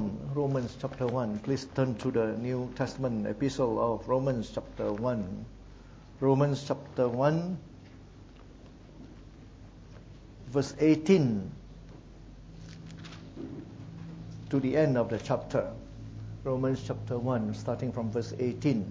1. Romans chapter 1. Please turn to the New Testament epistle of Romans chapter 1. Romans chapter 1, verse 18 to the end of the chapter. Romans chapter 1, starting from verse 18.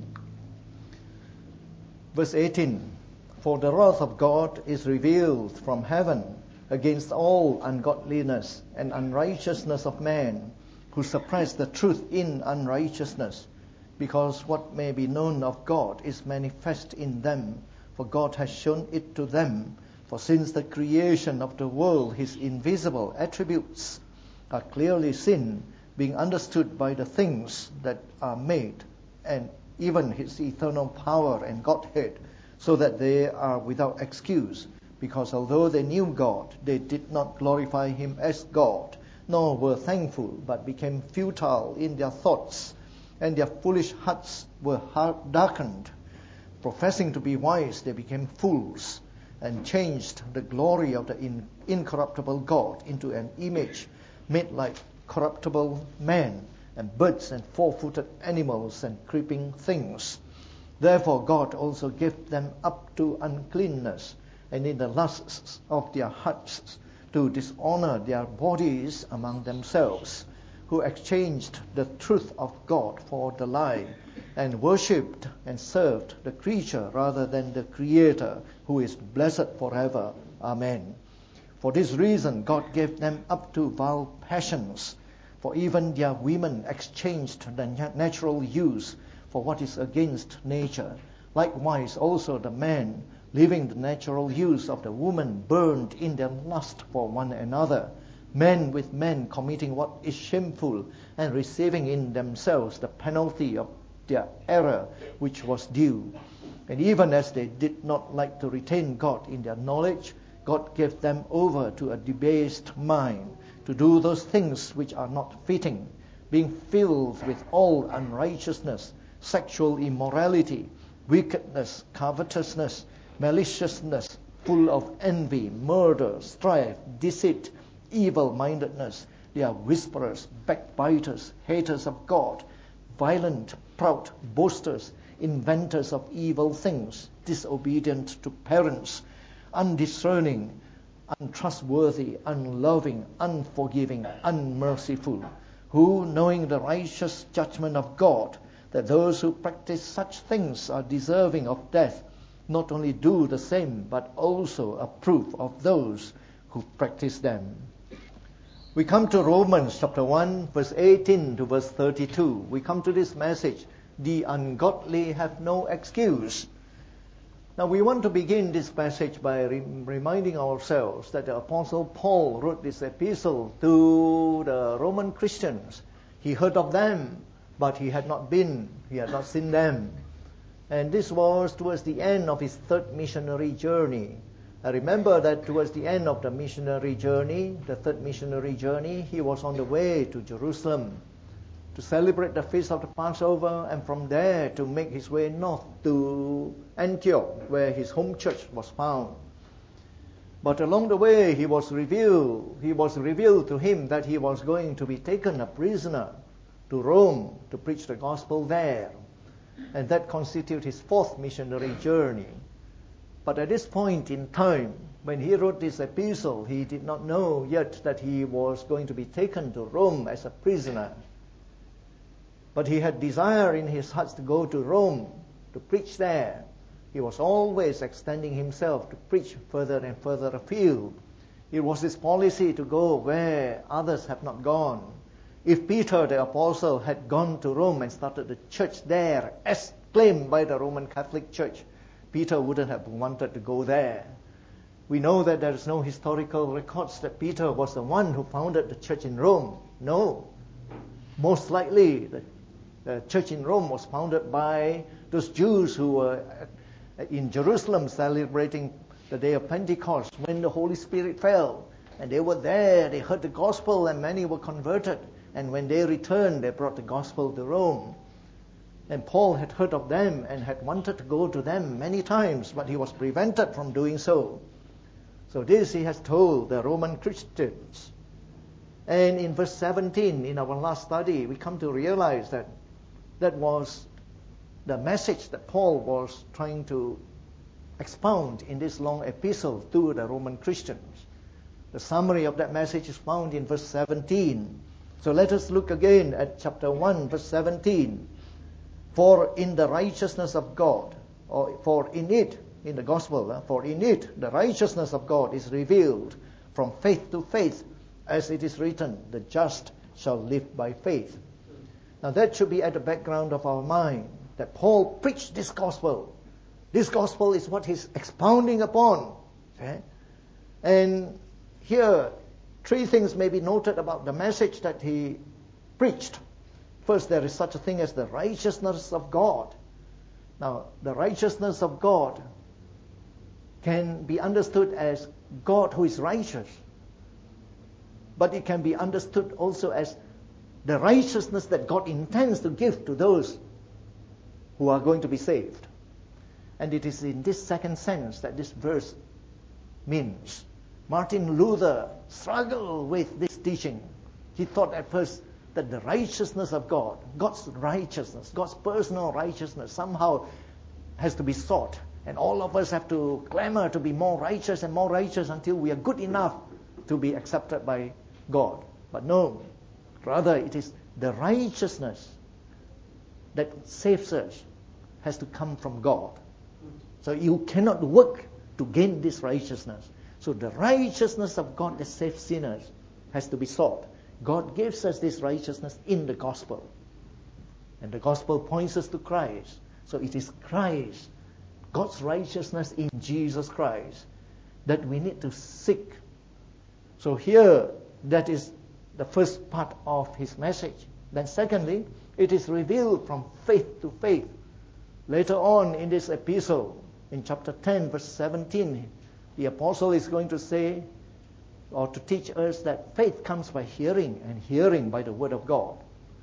Verse 18, for the wrath of God is revealed from heaven against all ungodliness and unrighteousness of man, who suppress the truth in unrighteousness, because what may be known of God is manifest in them, for God has shown it to them. For since the creation of the world, his invisible attributes are clearly seen, being understood by the things that are made, and even his eternal power and Godhead, so that they are without excuse. Because although they knew God, they did not glorify him as God, nor were thankful, but became futile in their thoughts, and their foolish hearts were darkened. Professing to be wise, they became fools, and changed the glory of the incorruptible God into an image made like corruptible man, and birds, and four-footed animals, and creeping things. Therefore God also gave them up to uncleanness, and in the lusts of their hearts to dishonor their bodies among themselves, who exchanged the truth of God for the lie, and worshipped and served the creature rather than the Creator, who is blessed forever. Amen. For this reason God gave them up to vile passions, for even their women exchanged the natural use for what is against nature. Likewise also the men, leaving the natural use of the woman, burned in their lust for one another, men with men committing what is shameful, and receiving in themselves the penalty of their error which was due. And even as they did not like to retain God in their knowledge, God gave them over to a debased mind, to do those things which are not fitting, being filled with all unrighteousness, sexual immorality, wickedness, covetousness, maliciousness, full of envy, murder, strife, deceit, evil-mindedness. They are whisperers, backbiters, haters of God, violent, proud, boasters, inventors of evil things, disobedient to parents, undiscerning, untrustworthy, unloving, unforgiving, unmerciful, who, knowing the righteous judgment of God, that those who practice such things are deserving of death, not only do the same, but also approve of those who practice them. We come to Romans chapter 1, verse 18 to verse 32. We come to this message, the ungodly have no excuse. Now we want to begin this passage by reminding ourselves that the Apostle Paul wrote this epistle to the Roman Christians. He heard of them, but he had not seen them. And this was towards the end of his third missionary journey. I remember that towards the end of the missionary journey, the third missionary journey, he was on the way to Jerusalem to celebrate the feast of the Passover, and from there to make his way north to Antioch, where his home church was found. But along the way, he was revealed to him that he was going to be taken a prisoner to Rome to preach the gospel there. And that constituted his fourth missionary journey. But at this point in time, when he wrote this epistle, he did not know yet that he was going to be taken to Rome as a prisoner. But he had desire in his heart to go to Rome, to preach there. He was always extending himself to preach further and further afield. It was his policy to go where others have not gone. If Peter the Apostle had gone to Rome and started the church there, as claimed by the Roman Catholic Church, Peter wouldn't have wanted to go there. We know that there is no historical records that Peter was the one who founded the church in Rome. No. Most likely, the church in Rome was founded by those Jews who were in Jerusalem celebrating the day of Pentecost when the Holy Spirit fell. And they were there, they heard the gospel, and many were converted. And when they returned, they brought the gospel to Rome. And Paul had heard of them and had wanted to go to them many times, but he was prevented from doing so. So this he has told the Roman Christians. And in verse 17, in our last study, we come to realize that that was the message that Paul was trying to expound in this long epistle to the Roman Christians. The summary of that message is found in verse 17. So let us look again at chapter 1, verse 17. For in the righteousness of God, or for in it, in the gospel, for in it the righteousness of God is revealed from faith to faith, as it is written, the just shall live by faith. Now that should be at the background of our mind, that Paul preached this gospel. This gospel is what he's expounding upon. Okay? And here, three things may be noted about the message that he preached. First, there is such a thing as the righteousness of God. Now, the righteousness of God can be understood as God who is righteous. But it can be understood also as the righteousness that God intends to give to those who are going to be saved. And it is in this second sense that this verse means. Martin Luther struggled with this teaching. He thought at first that the righteousness of God, God's righteousness, God's personal righteousness somehow has to be sought. And all of us have to clamor to be more righteous and more righteous until we are good enough to be accepted by God. But no, rather it is the righteousness that saves us has to come from God. So you cannot work to gain this righteousness. So the righteousness of God that saves sinners has to be sought. God gives us this righteousness in the gospel. And the gospel points us to Christ. So it is Christ, God's righteousness in Jesus Christ, that we need to seek. So here, that is the first part of his message. Then secondly, it is revealed from faith to faith. Later on in this epistle, in chapter 10, verse 17, the apostle is going to say, or to teach us, that faith comes by hearing, and hearing by the word of God.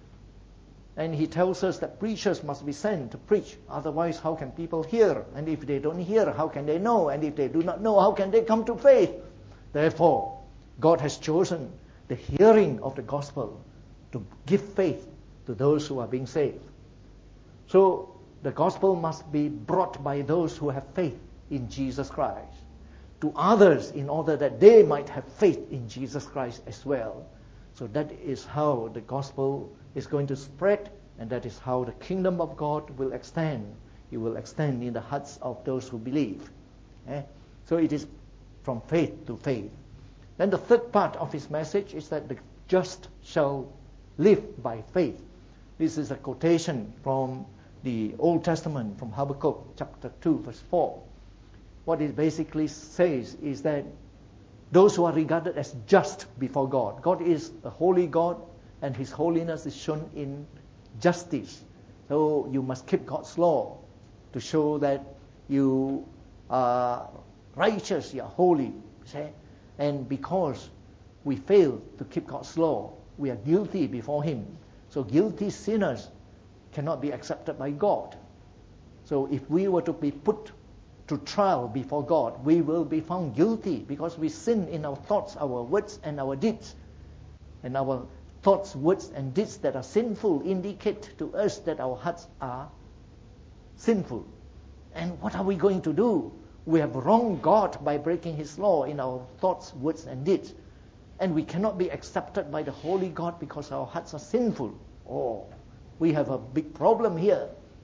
And he tells us that preachers must be sent to preach. Otherwise, how can people hear? And if they don't hear, how can they know? And if they do not know, how can they come to faith? Therefore, God has chosen the hearing of the gospel to give faith to those who are being saved. So, the gospel must be brought by those who have faith in Jesus Christ to others in order that they might have faith in Jesus Christ as well. So that is how the gospel is going to spread, and that is how the kingdom of God will extend. It will extend in the hearts of those who believe. So it is from faith to faith. Then the third part of his message is that the just shall live by faith. This is a quotation from the Old Testament, from Habakkuk chapter 2, verse 4. What it basically says is that those who are regarded as just before God. God is a holy God, and His holiness is shown in justice. So you must keep God's law to show that you are righteous, you are holy. See? And because we fail to keep God's law, we are guilty before Him. So guilty sinners cannot be accepted by God. So if we were to be put to trial before God, we will be found guilty because we sin in our thoughts, our words, and our deeds. And our thoughts, words, and deeds that are sinful indicate to us that our hearts are sinful. And what are we going to do? We have wronged God by breaking His law in our thoughts, words, and deeds. And we cannot be accepted by the holy God because our hearts are sinful. Oh, we have a big problem here.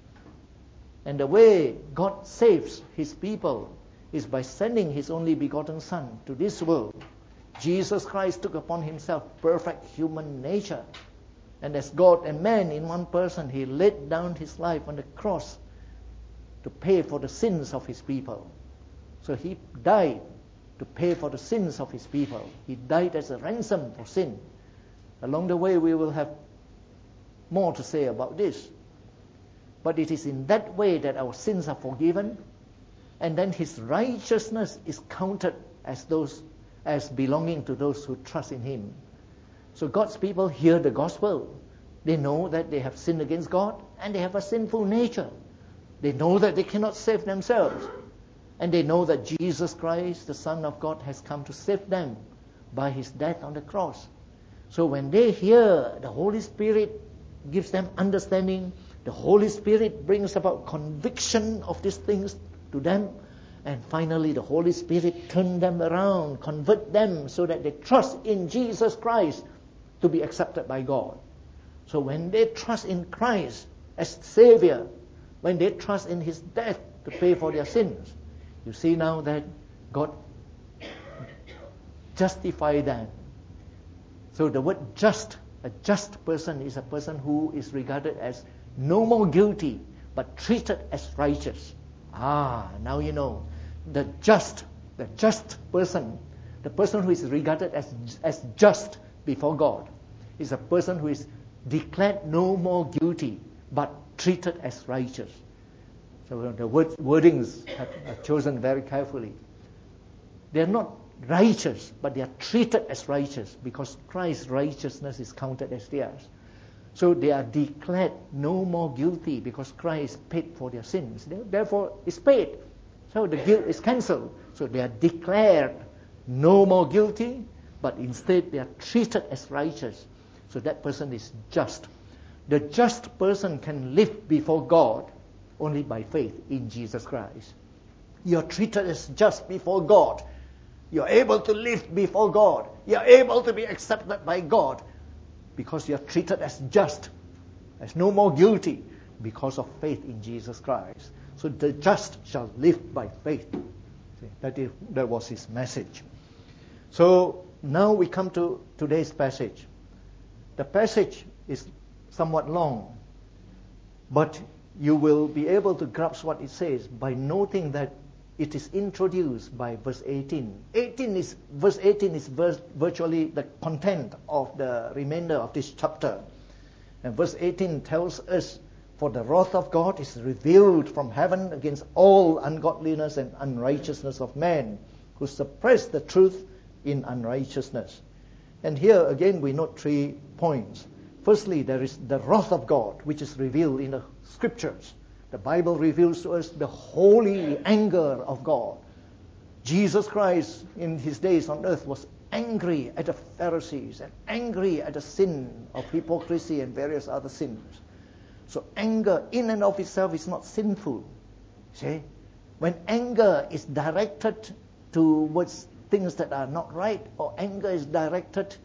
And the way God saves His people is by sending His only begotten Son to this world. Jesus Christ took upon Himself perfect human nature. And as God and man in one person, He laid down His life on the cross to pay for the sins of His people. So He died to pay for the sins of His people. He died as a ransom for sin. Along the way, we will have more to say about this. But it is in that way that our sins are forgiven, and then His righteousness is counted as belonging to those who trust in Him. So God's people hear the gospel. They know that they have sinned against God, and they have a sinful nature. They know that they cannot save themselves. And they know that Jesus Christ, the Son of God, has come to save them by His death on the cross. So when they hear, the Holy Spirit gives them understanding. The Holy Spirit brings about conviction of these things to them. And finally, the Holy Spirit turns them around, convert them so that they trust in Jesus Christ to be accepted by God. So when they trust in Christ as Savior, when they trust in His death to pay for their sins, you see now that God justifies them. So the word just, a just person is a person who is regarded as no more guilty, but treated as righteous. Now you know. The just person, the person who is regarded as just before God, is a person who is declared no more guilty, but treated as righteous. So the wordings are chosen very carefully. They are not righteous, but they are treated as righteous because Christ's righteousness is counted as theirs. So they are declared no more guilty because Christ paid for their sins. Therefore, it's paid. So the guilt is cancelled. So they are declared no more guilty, but instead they are treated as righteous. So that person is just. The just person can live before God only by faith in Jesus Christ. You're treated as just before God. You're able to live before God. You're able to be accepted by God because you're treated as just, as no more guilty because of faith in Jesus Christ. So the just shall live by faith. See, that was his message. So now we come to today's passage. The passage is somewhat long, but you will be able to grasp what it says by noting that it is introduced by verse 18. Verse 18 is virtually the content of the remainder of this chapter. And verse 18 tells us, for the wrath of God is revealed from heaven against all ungodliness and unrighteousness of men who suppress the truth in unrighteousness. And here again we note 3 points. Firstly, there is the wrath of God, which is revealed in the scriptures. The Bible reveals to us the holy anger of God. Jesus Christ in his days on earth was angry at the Pharisees and angry at the sin of hypocrisy and various other sins. So anger in and of itself is not sinful. See? When anger is directed towards things that are not right, or anger is directed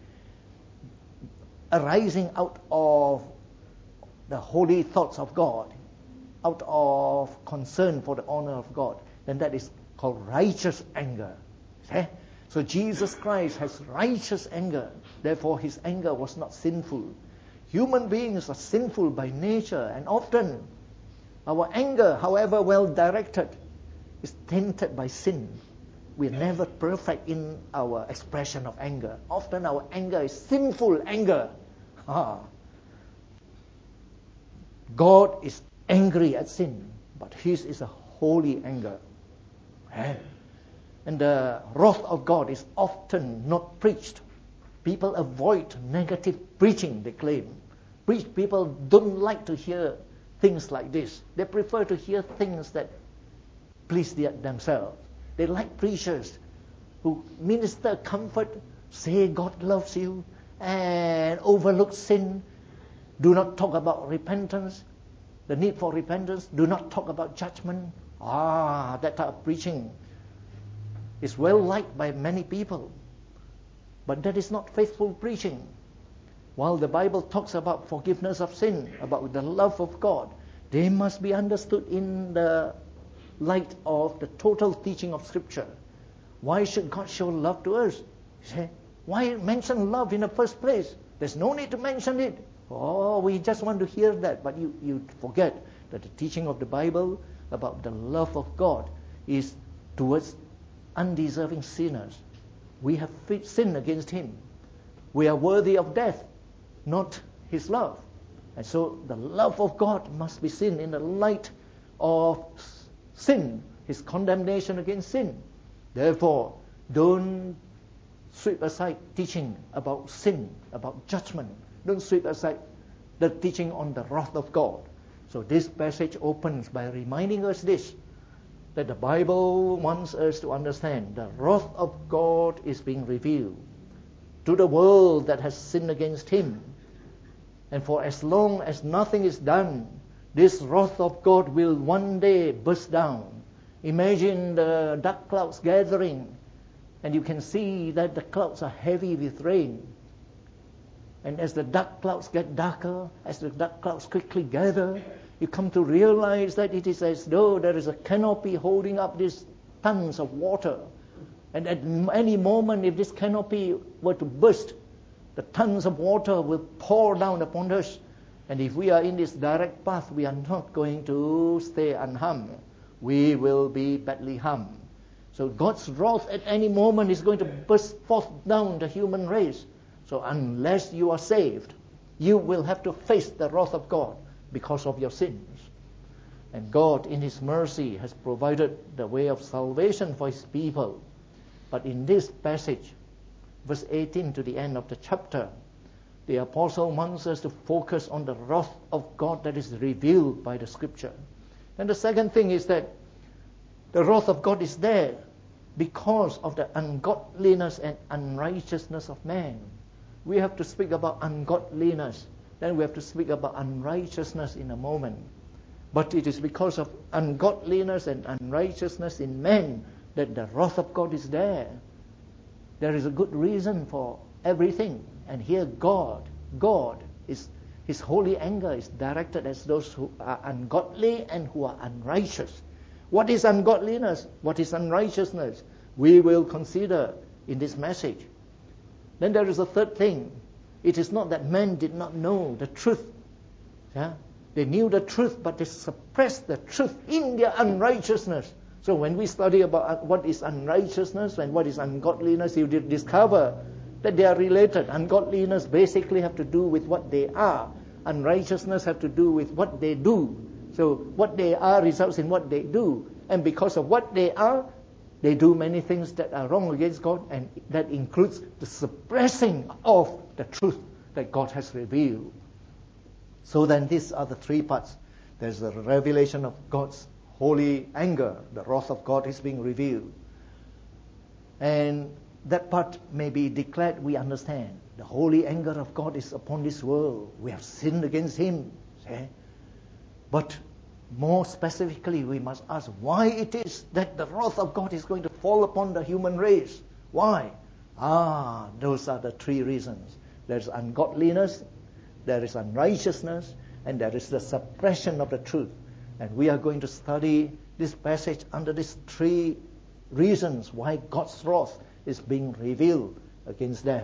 arising out of the holy thoughts of God, out of concern for the honor of God, then that is called righteous anger. See? So Jesus Christ has righteous anger. Therefore his anger was not sinful. Human beings are sinful by nature, and often our anger, however well directed, is tainted by sin. We're never perfect in our expression of anger. Often our anger is sinful anger. God is angry at sin, but his is a holy anger. And the wrath of God is often not preached. People avoid negative preaching, they claim. People don't like to hear things like this. They prefer to hear things that please themselves. They like preachers who minister comfort, say God loves you, and overlook sin. Do not talk about repentance, the need for repentance. Do not talk about judgment. That type of preaching is well liked by many people. But that is not faithful preaching. While the Bible talks about forgiveness of sin, about the love of God, they must be understood in the light of the total teaching of Scripture. Why should God show love to us? Why mention love in the first place? There's no need to mention it. We just want to hear that. But you forget that the teaching of the Bible about the love of God is towards undeserving sinners. We have sinned against him. We are worthy of death, not his love. And so the love of God must be seen in the light of sin, his condemnation against sin. Therefore, don't sweep aside teaching about sin, about judgment. Don't sweep aside the teaching on the wrath of God. So this passage opens by reminding us this, that the Bible wants us to understand the wrath of God is being revealed to the world that has sinned against him. And for as long as nothing is done, this wrath of God will one day burst down. Imagine the dark clouds gathering, and you can see that the clouds are heavy with rain. And as the dark clouds get darker, as the dark clouds quickly gather, you come to realize that it is as though there is a canopy holding up these tons of water. And at any moment, if this canopy were to burst, the tons of water will pour down upon us. And if we are in this direct path, we are not going to stay unharmed. We will be badly harmed. So God's wrath at any moment is going to burst forth down the human race. So unless you are saved, you will have to face the wrath of God because of your sins. And God, in His mercy, has provided the way of salvation for His people. But in this passage, verse 18 to the end of the chapter, the apostle wants us to focus on the wrath of God that is revealed by the Scripture. And the second thing is that the wrath of God is there because of the ungodliness and unrighteousness of man. We have to speak about ungodliness, then we have to speak about unrighteousness in a moment. But it is because of ungodliness and unrighteousness in men that the wrath of God is there. There is a good reason for everything. And here God is, His holy anger is directed at those who are ungodly and who are unrighteous. What is ungodliness? What is unrighteousness? We will consider in this message. Then there is a third thing. It is not that men did not know the truth. Yeah? They knew the truth, but they suppressed the truth in their unrighteousness. So when we study about what is unrighteousness and what is ungodliness, you did discover that they are related. Ungodliness basically have to do with what they are. Unrighteousness have to do with what they do. So what they are results in what they do. And because of what they are, they do many things that are wrong against God, and that includes the suppressing of the truth that God has revealed. So then these are the three parts. There's the revelation of God's holy anger. The wrath of God is being revealed. And that part may be declared, we understand. The holy anger of God is upon this world. We have sinned against Him. See? But more specifically, we must ask why it is that the wrath of God is going to fall upon the human race. Why? Those are the three reasons. There's ungodliness, there is unrighteousness, and there is the suppression of the truth. And we are going to study this passage under these three reasons why God's wrath is being revealed against them.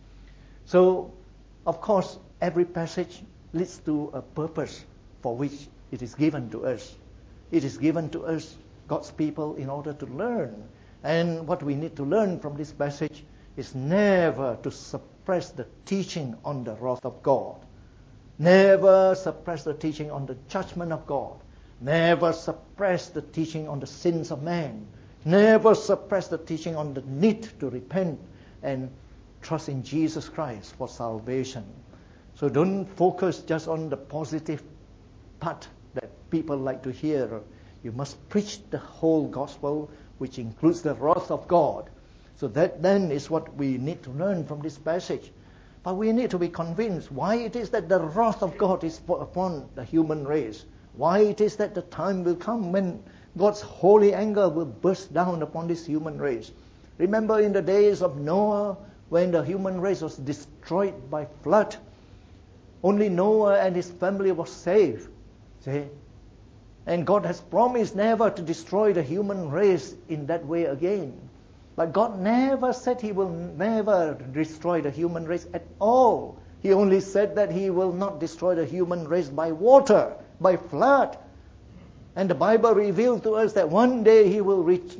So, of course, every passage leads to a purpose for which it is given to us. It is given to us, God's people, in order to learn. And what we need to learn from this passage is never to suppress the teaching on the wrath of God. Never suppress the teaching on the judgment of God. Never suppress the teaching on the sins of man. Never suppress the teaching on the need to repent and trust in Jesus Christ for salvation. So don't focus just on the positive part that people like to hear. You must preach the whole gospel, which includes the wrath of God. So that then is what we need to learn from this passage. But we need to be convinced why it is that the wrath of God is upon the human race. Why it is that the time will come when God's holy anger will burst down upon this human race. Remember in the days of Noah, when the human race was destroyed by flood, only Noah and his family was saved. See? And God has promised never to destroy the human race in that way again. But God never said He will never destroy the human race at all. He only said that He will not destroy the human race by water, by flood. And the Bible revealed to us that one day He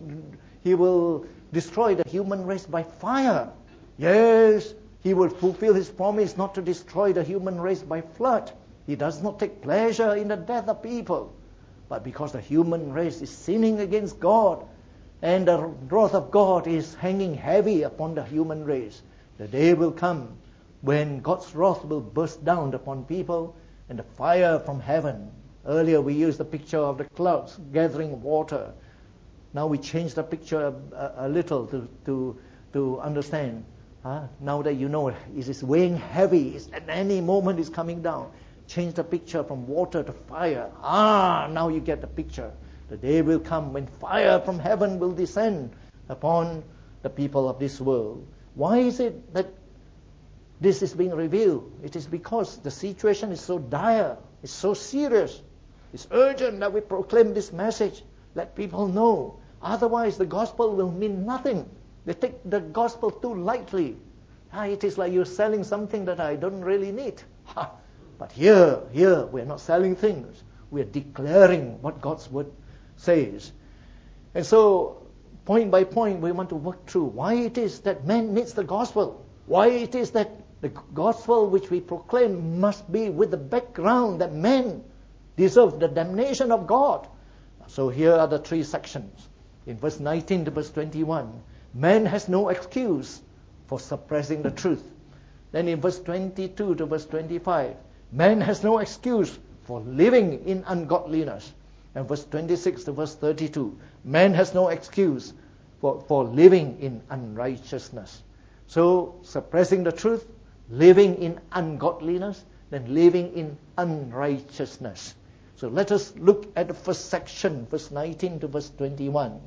will destroy the human race by fire. Yes, He will fulfill His promise not to destroy the human race by flood. He does not take pleasure in the death of people. But because the human race is sinning against God, and the wrath of God is hanging heavy upon the human race, the day will come when God's wrath will burst down upon people, and the fire from heaven. Earlier we used the picture of the clouds gathering water. Now we change the picture a little to understand Now that you know it is weighing heavy, at any moment it's coming down. Change the picture from water to fire. Now you get the picture. The day will come when fire from heaven will descend upon the people of this world. Why is it that this is being revealed? It is because the situation is so dire, it's so serious, it's urgent that we proclaim this message. Let people know. Otherwise the gospel will mean nothing. They take the gospel too lightly. It is like you're selling something that I don't really need. But here, we're not selling things. We're declaring what God's word says. And so, point by point, we want to work through why it is that man needs the gospel. Why it is that the gospel which we proclaim must be with the background that men deserve the damnation of God. So here are the three sections. In verse 19 to verse 21, man has no excuse for suppressing the truth. Then in verse 22 to verse 25, man has no excuse for living in ungodliness. And verse 26 to verse 32, man has no excuse for living in unrighteousness. So suppressing the truth, living in ungodliness, then living in unrighteousness. So let us look at the first section, verse 19 to verse 21.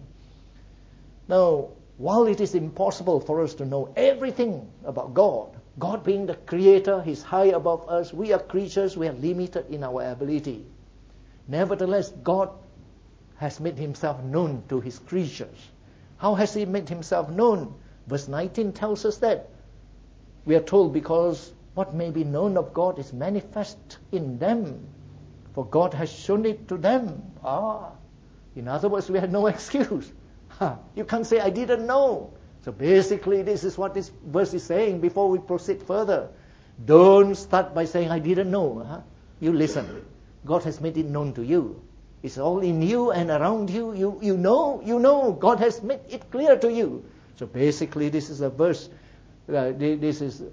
Now, while it is impossible for us to know everything about God, God being the creator, He's high above us, we are creatures, we are limited in our ability. Nevertheless, God has made Himself known to His creatures. How has He made Himself known? Verse 19 tells us that. We are told because what may be known of God is manifest in them, for God has shown it to them. In other words, we have no excuse. You can't say, I didn't know. So basically, this is what this verse is saying before we proceed further. Don't start by saying, I didn't know. You listen. God has made it known to you. It's all in you and around you. You know. God has made it clear to you. So basically, this is a verse. This is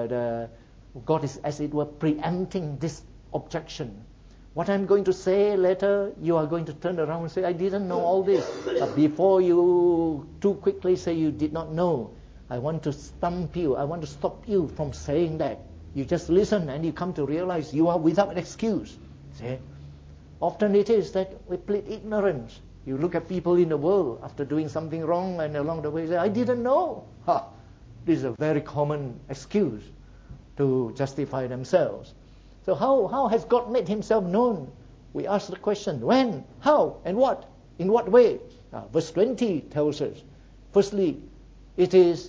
God is, as it were, preempting this objection. What I'm going to say later, you are going to turn around and say, I didn't know all this. But before you too quickly say you did not know, I want to stump you. I want to stop you from saying that. You just listen and you come to realize you are without excuse. See? Often it is that we plead ignorance. You look at people in the world after doing something wrong and along the way say, I didn't know. This is a very common excuse to justify themselves. So how has God made Himself known? We ask the question, when, how, and what? In what way? Verse 20 tells us, firstly, it is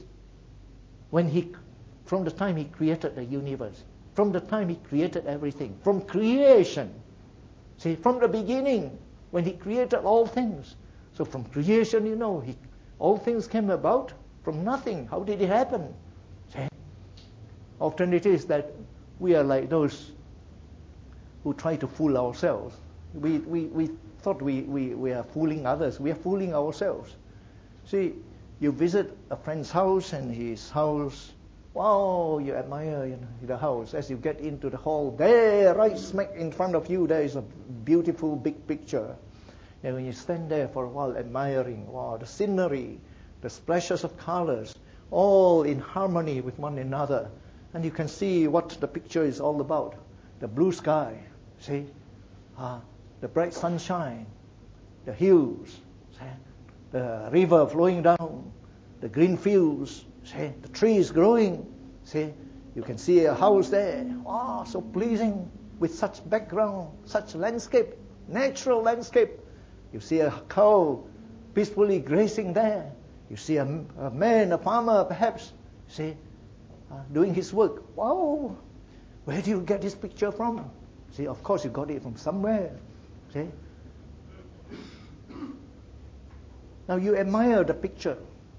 from the time He created the universe, from the time He created everything, from creation. See, from the beginning, when He created all things. So from creation, all things came about from nothing. How did it happen? See? Often it is that we are like those who try to fool ourselves. We thought we are fooling others. We are fooling ourselves. See, you visit a friend's house and his house, wow, you admire the house. As you get into the hall, there, right smack in front of you, there is a beautiful big picture. And when you stand there for a while admiring, wow, the scenery, the splashes of colors, all in harmony with one another. And you can see what the picture is all about. The blue sky, see? The bright sunshine, the hills, see? The river flowing down, the green fields, see? The trees growing, see? You can see a house there, wow, so pleasing, with such background, such landscape, natural landscape. You see a cow peacefully grazing there. You see a man, a farmer perhaps, see, doing his work. Wow, where do you get this picture from? See, of course you got it from somewhere. See? Now you admire the picture.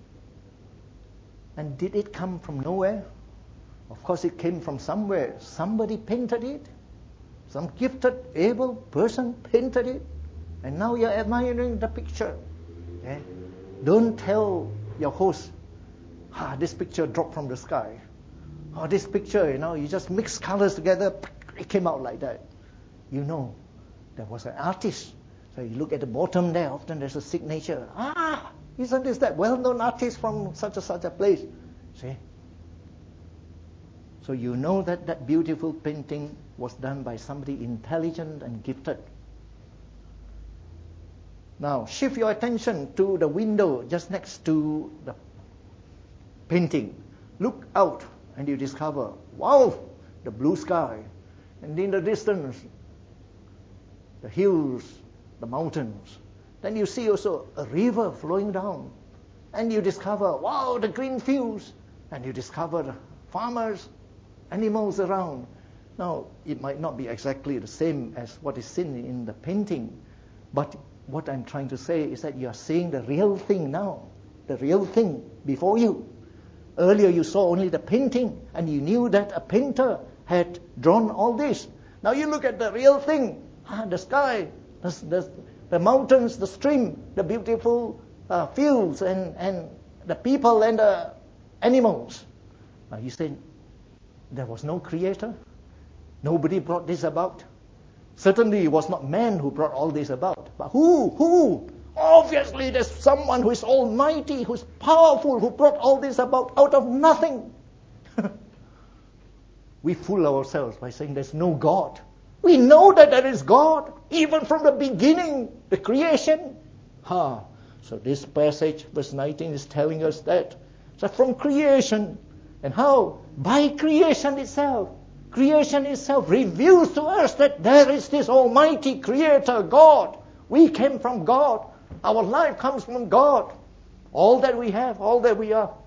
And did it come from nowhere? Of course it came from somewhere. Somebody painted it. Some gifted, able person painted it. And now you're admiring the picture. Okay? Don't tell your host, this picture dropped from the sky. This picture, you just mix colors together, it came out like that. There was an artist. So you look at the bottom there, often there's a signature. Isn't this that well-known artist from such and such a place? See? So you know that that beautiful painting was done by somebody intelligent and gifted. Now shift your attention to the window just next to the painting. Look out and you discover, wow, the blue sky. And in the distance, the hills, the mountains. Then you see also a river flowing down. And you discover, wow, the green fields. And you discover the farmers, animals around. Now, it might not be exactly the same as what is seen in the painting. But what I'm trying to say is that you are seeing the real thing now. The real thing before you. Earlier you saw only the painting and you knew that a painter had drawn all this. Now you look at the real thing. The sky, the mountains, the stream, the beautiful fields and the people and the animals. Now you say, there was no creator? Nobody brought this about? Certainly it was not man who brought all this about. But who? Obviously there's someone who is almighty, who is powerful, who brought all this about out of nothing. We fool ourselves by saying there's no God. We know that there is God, even from the beginning, the creation. So this passage, verse 19, is telling us that. So from creation. And how? By creation itself. Creation itself reveals to us that there is this almighty creator, God. We came from God. Our life comes from God. All that we have, all that we are,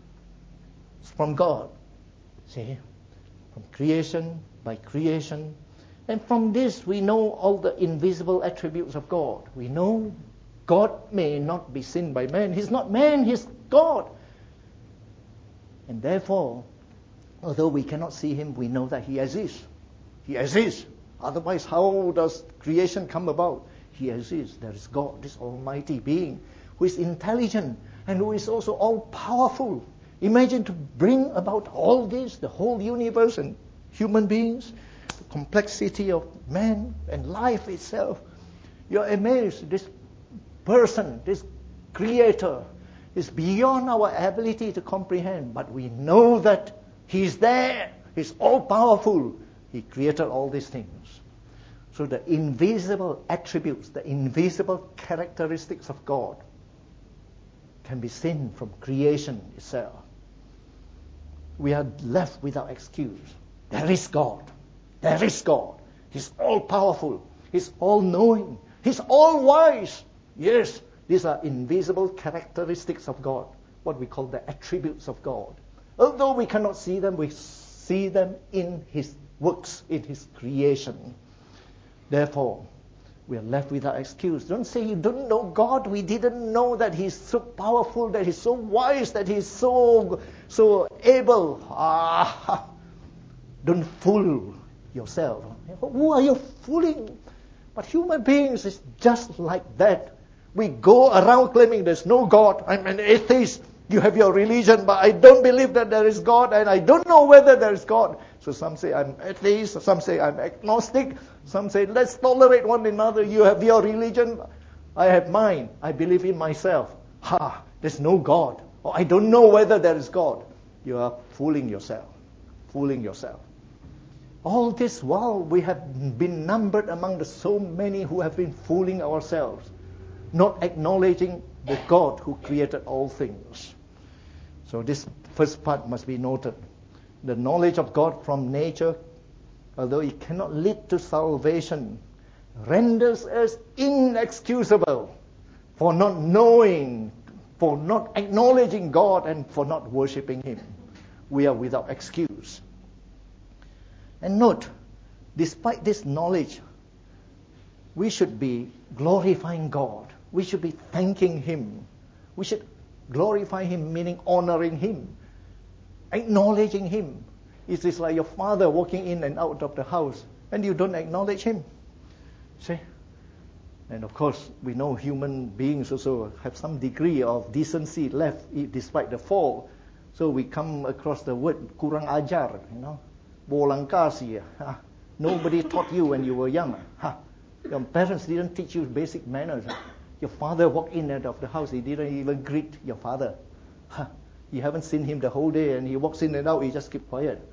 is from God. See? From creation, by creation. And from this we know all the invisible attributes of God. We know God may not be seen by man. He's not man, He's God. And therefore, although we cannot see Him, we know that He exists. He exists. Otherwise, how does creation come about? He exists. There is God, this almighty being, who is intelligent and who is also all-powerful. Imagine to bring about all this, the whole universe and human beings, the complexity of man and life itself. You're amazed. This person, this creator, is beyond our ability to comprehend. But we know that He's there. He's all-powerful. He created all these things. So the invisible attributes, the invisible characteristics of God can be seen from creation itself. We are left without excuse. There is God. There is God. He's all-powerful. He's all-knowing. He's all-wise. Yes, these are invisible characteristics of God, what we call the attributes of God. Although we cannot see them, we see them in His works, in His creation. Therefore, we are left without excuse. Don't say you don't know God. We didn't know that He's so powerful, that He's so wise, that He's so able. Don't fool yourself. Who are you fooling? But human beings is just like that. We go around claiming there's no God. I'm an atheist. You have your religion, but I don't believe that there is God, and I don't know whether there is God. So some say I'm atheist, some say I'm agnostic, some say let's tolerate one another. You have your religion, I have mine. I believe in myself. There's no God. Or I don't know whether there is God. You are fooling yourself. Fooling yourself. All this while we have been numbered among the so many who have been fooling ourselves, not acknowledging the God who created all things. So this first part must be noted. The knowledge of God from nature, although it cannot lead to salvation, renders us inexcusable for not knowing, for not acknowledging God, and for not worshipping Him. We are without excuse. And note, despite this knowledge, we should be glorifying God. We should be thanking Him. We should glorify Him, meaning honoring Him, acknowledging Him. It is like your father walking in and out of the house, and you don't acknowledge Him. See? And of course, we know human beings also have some degree of decency left despite the fall. So we come across the word kurang ajar, bolang kasih. Nobody taught you when you were young. Your parents didn't teach you basic manners. Your father walked in and out of the house, he didn't even greet your father. You haven't seen him the whole day, and he walks in and out, you just keep quiet.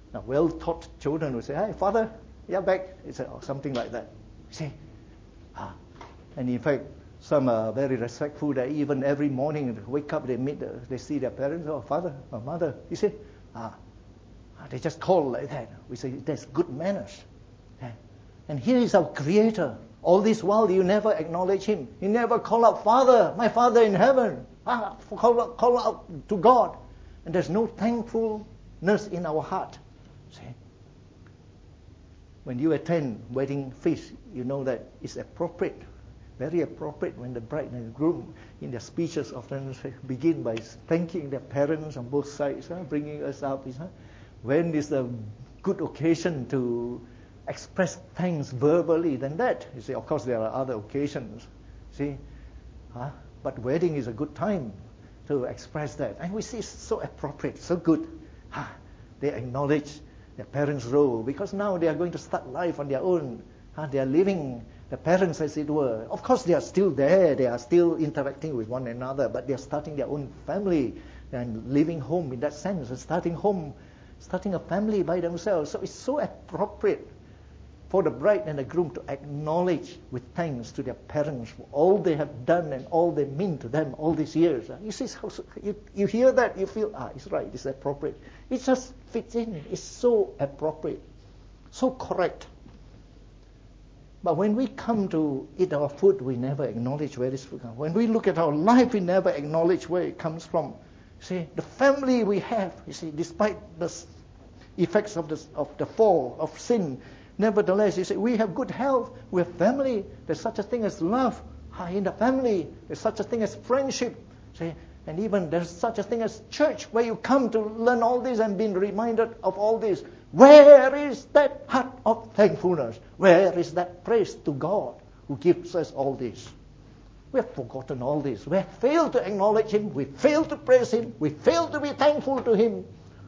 Now, well-taught children will say, "Hi, father, you're back." It's something like that. See? And in fact, some are very respectful that even every morning they wake up, they see their parents, "Oh, father or mother." You see? They just call like that. We say that's good manners. And here is our Creator. All this while you never acknowledge Him. You never call out, "Father, my Father in heaven." Call out to God. And there's no thankfulness in our heart. See? When you attend wedding feast, you know that it's appropriate, very appropriate when the bride and the groom in their speeches often begin by thanking their parents on both sides, bringing us up. When is the good occasion to express thanks verbally than that? You see, of course there are other occasions. See? But wedding is a good time to express that. And we see it's so appropriate, so good. They acknowledge their parents' role because now they are going to start life on their own. They are leaving the parents, as it were. Of course, they are still there. They are still interacting with one another, but they are starting their own family and leaving home in that sense, and starting a family by themselves. So it's so appropriate for the bride and the groom to acknowledge with thanks to their parents for all they have done and all they mean to them all these years. You see, you hear that, you feel, it's right, it's appropriate. It just fits in. It's so appropriate, so correct. But when we come to eat our food, we never acknowledge where this food comes from. When we look at our life, we never acknowledge where it comes from. See, the family we have, you see, despite the effects of the fall, of sin, nevertheless, you see, we have good health, we have family, there's such a thing as love in the family, there's such a thing as friendship, see, and even there's such a thing as church, where you come to learn all this and being reminded of all this. Where is that heart of thankfulness? Where is that praise to God who gives us all this? We have forgotten all this. We have failed to acknowledge Him. We failed to praise Him. We failed to be thankful to Him.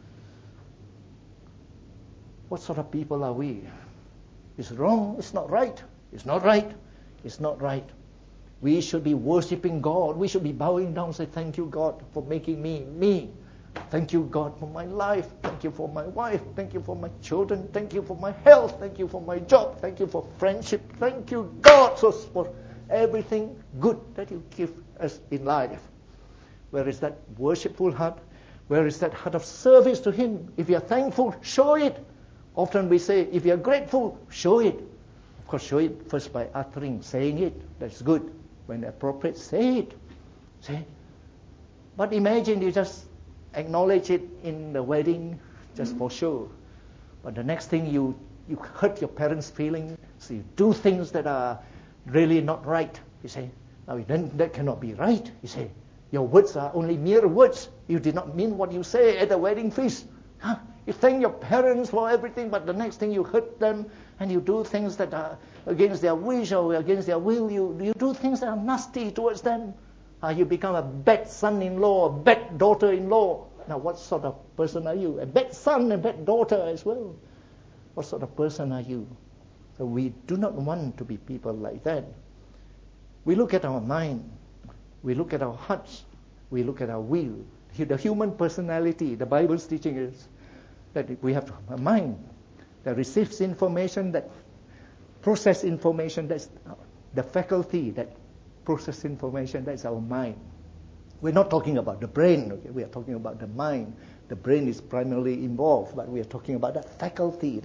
What sort of people are we? It's wrong. It's not right. It's not right. It's not right. We should be worshipping God. We should be bowing down and say, "Thank you, God, for making me me. Thank you, God, for my life. Thank you for my wife. Thank you for my children. Thank you for my health. Thank you for my job. Thank you for friendship. Thank you, God, for everything good that you give us in life." Where is that worshipful heart? Where is that heart of service to Him? If you are thankful, show it. Often we say, if you are grateful, show it. Of course, show it first by uttering, saying it. That's good. When appropriate, say it. See? But imagine you just acknowledge it in the wedding just for show. But the next thing you hurt your parents' feelings, so you do things that are really not right. You say, now then that cannot be right. You say, your words are only mere words. You did not mean what you say at the wedding feast. You thank your parents for everything, but the next thing you hurt them and you do things that are against their wish or against their will. You do things that are nasty towards them. You become a bad son-in-law, a bad daughter-in-law. Now what sort of person are you? A bad son, a bad daughter as well. What sort of person are you? So we do not want to be people like that. We look at our mind. We look at our hearts. We look at our will. The human personality, the Bible's teaching is that we have a mind that receives information, that processes information. That's the faculty that processes information. That's our mind. We're not talking about the brain. Okay? We are talking about the mind. The brain is primarily involved, but we are talking about that faculty,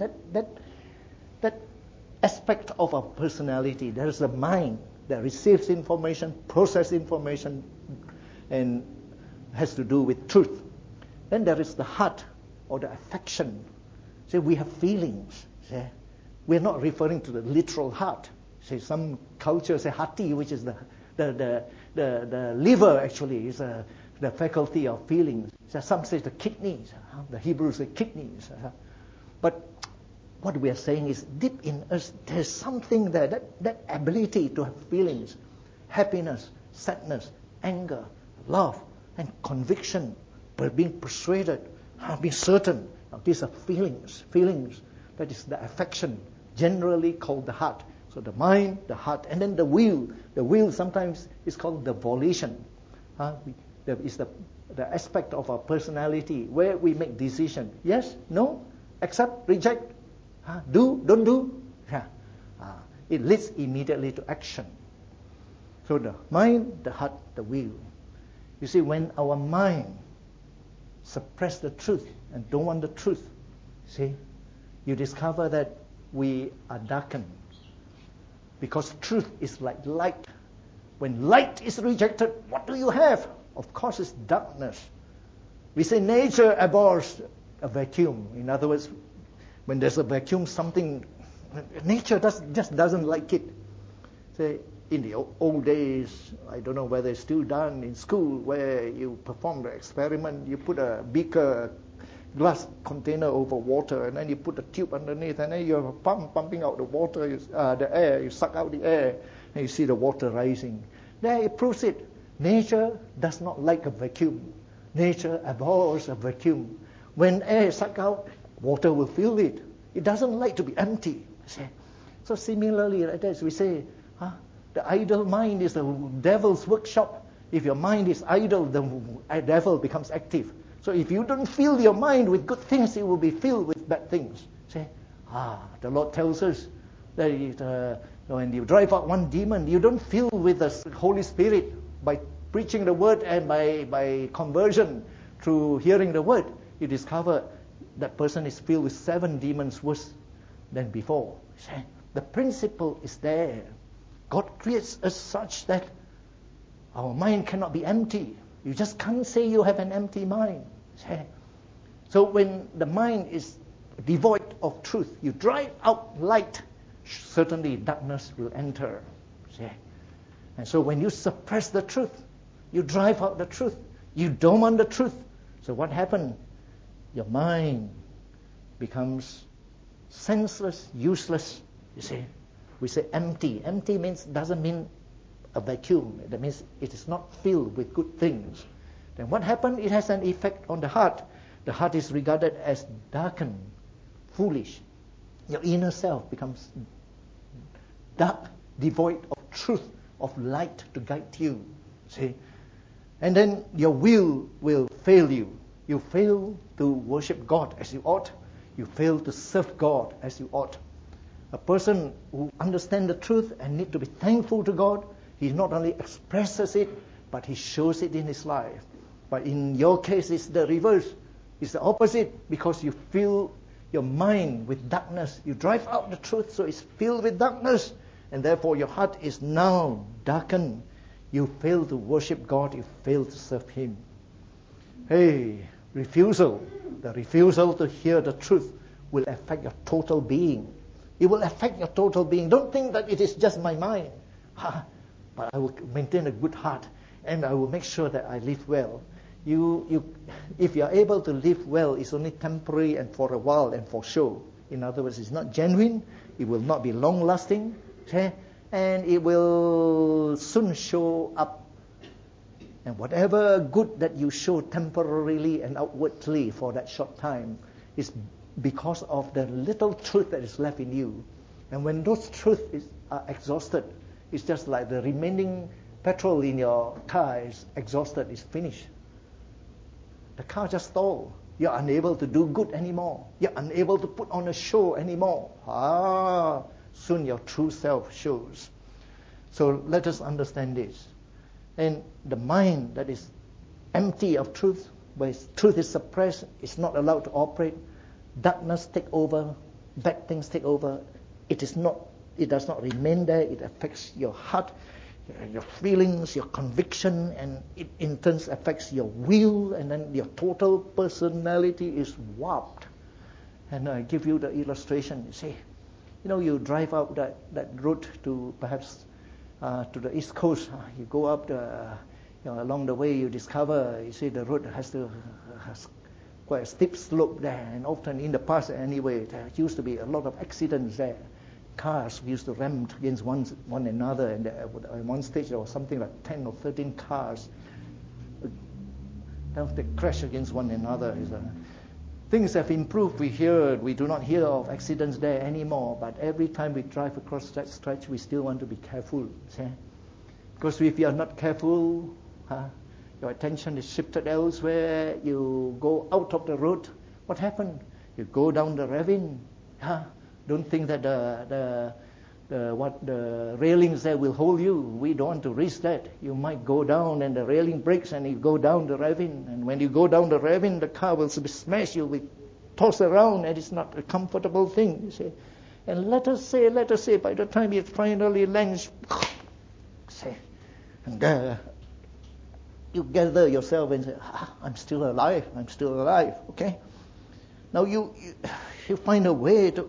that aspect of our personality. There is a mind that receives information, processes information, and has to do with truth. Then there is the heart, or the affection. See, we have feelings. See? We're not referring to the literal heart. See, some cultures say hati, which is the liver actually is the faculty of feelings. So some say the kidneys. The Hebrews say kidneys. But what we are saying is deep in us there's something there, that ability to have feelings, happiness, sadness, anger, love, and conviction, being persuaded, being certain. Now, these are feelings. Feelings, that is the affection, generally called the heart. So the mind, the heart, and then the will. The will sometimes is called the volition. There is the aspect of our personality where we make decision. Yes, no, accept, reject, do, don't do. It leads immediately to action. So the mind, the heart, the will. You see, when our mind suppress the truth and don't want the truth, see, you discover that we are darkened. Because truth is like light. When light is rejected, what do you have? Of course, it's darkness. We say nature abhors a vacuum. In other words, when there's a vacuum, nature just doesn't like it. Say, in the old days, I don't know whether it's still done in school, where you perform the experiment, you put a beaker, glass container over water, and then you put a tube underneath, and then you're pumping out the water, the air, you suck out the air, and you see the water rising. There it proves it. Nature does not like a vacuum. Nature abhors a vacuum. When air is sucked out, water will fill it. It doesn't like to be empty. So similarly, as we say, the idle mind is the devil's workshop. If your mind is idle, the devil becomes active. So if you don't fill your mind with good things, it will be filled with bad things. The Lord tells us that when you drive out one demon, you don't fill with the Holy Spirit by preaching the word and by conversion through hearing the word. You discover that person is filled with 7 demons worse than before. The principle is there. God creates us such that our mind cannot be empty. You just can't say you have an empty mind. So when the mind is devoid of truth, you drive out light, certainly darkness will enter. And so when you suppress the truth, you drive out the truth, you don't want the truth. So what happens? Your mind becomes senseless, useless. You see, we say empty. Empty doesn't mean a vacuum. That means it is not filled with good things. Then what happens? It has an effect on the heart. The heart is regarded as darkened, foolish. Your inner self becomes dark, devoid of truth, of light to guide you. See? And then your will fail you. You fail to worship God as you ought. You fail to serve God as you ought. A person who understands the truth and need to be thankful to God, he not only expresses it, but he shows it in his life. But in your case, it's the reverse. It's the opposite, because you fill your mind with darkness. You drive out the truth, so it's filled with darkness. And therefore your heart is now darkened. You fail to worship God. You fail to serve Him. The refusal to hear the truth will affect your total being. It will affect your total being. Don't think that it is just my mind. But I will maintain a good heart, and I will make sure that I live well. If you are able to live well, it's only temporary and for a while and for show. In other words, it's not genuine. It will not be long-lasting. And it will soon show up. And whatever good that you show temporarily and outwardly for that short time is because of the little truth that is left in you. And when those truths are exhausted, it's just like the remaining petrol in your car is exhausted, is finished. The car just stalled. You're unable to do good anymore. You're unable to put on a show anymore. Soon your true self shows. So let us understand this. And the mind that is empty of truth, where truth is suppressed, is not allowed to operate. Darkness take over, bad things take over. It does not remain there. It affects your heart, your feelings, your conviction, and it in turn affects your will, and then your total personality is warped. And I give you the illustration. You see, you drive out that road to perhaps to the East Coast. You go up along the way, you discover, you see, the road has quite a steep slope there, and often in the past anyway, there used to be a lot of accidents there. Cars used to ram against one another, and at one stage there was something like 10 or 13 cars. They crash against one another. Things have improved. We do not hear of accidents there anymore, but every time we drive across that stretch, we still want to be careful. See? Because if you are not careful, your attention is shifted elsewhere, you go out of the road, what happened? You go down the ravine. Don't think that the railings there will hold you. We don't want to risk that. You might go down and the railing breaks and you go down the ravine. And when you go down the ravine, the car will be smashed. You'll be tossed around, and it's not a comfortable thing, you see. And let us say, by the time it finally lands, and there you gather yourself and say, I'm still alive, okay? Now you find a way to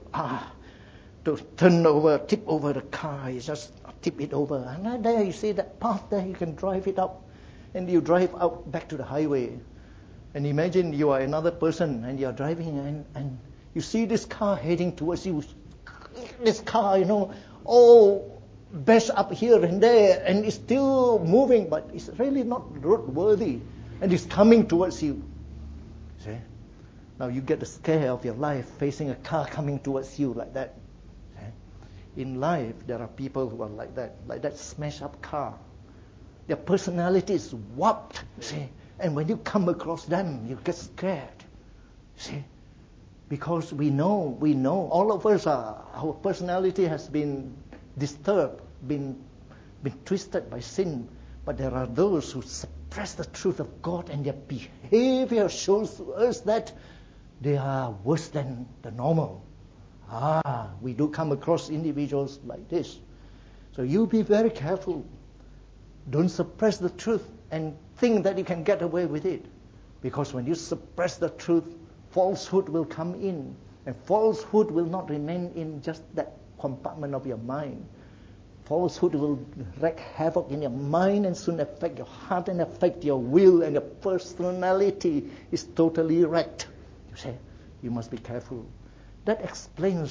tip over the car. You just tip it over. And there you see that path there, you can drive it up. And you drive out back to the highway. And imagine you are another person and you are driving and you see this car heading towards you. This car, all bashed up here and there, and it's still moving, but it's really not roadworthy. And it's coming towards you. See? Now you get the scare of your life facing a car coming towards you like that. In life, there are people who are like that smashed up car. Their personality is warped, see. And when you come across them, you get scared, see. Because we know, all of us our personality has been disturbed, been twisted by sin. But there are those who suppress the truth of God, and their behavior shows to us that they are worse than the normal. We do come across individuals like this. So you be very careful. Don't suppress the truth and think that you can get away with it. Because when you suppress the truth, falsehood will come in. And falsehood will not remain in just that compartment of your mind. Falsehood will wreak havoc in your mind and soon affect your heart and affect your will, and your personality is totally wrecked. You say, you must be careful. That explains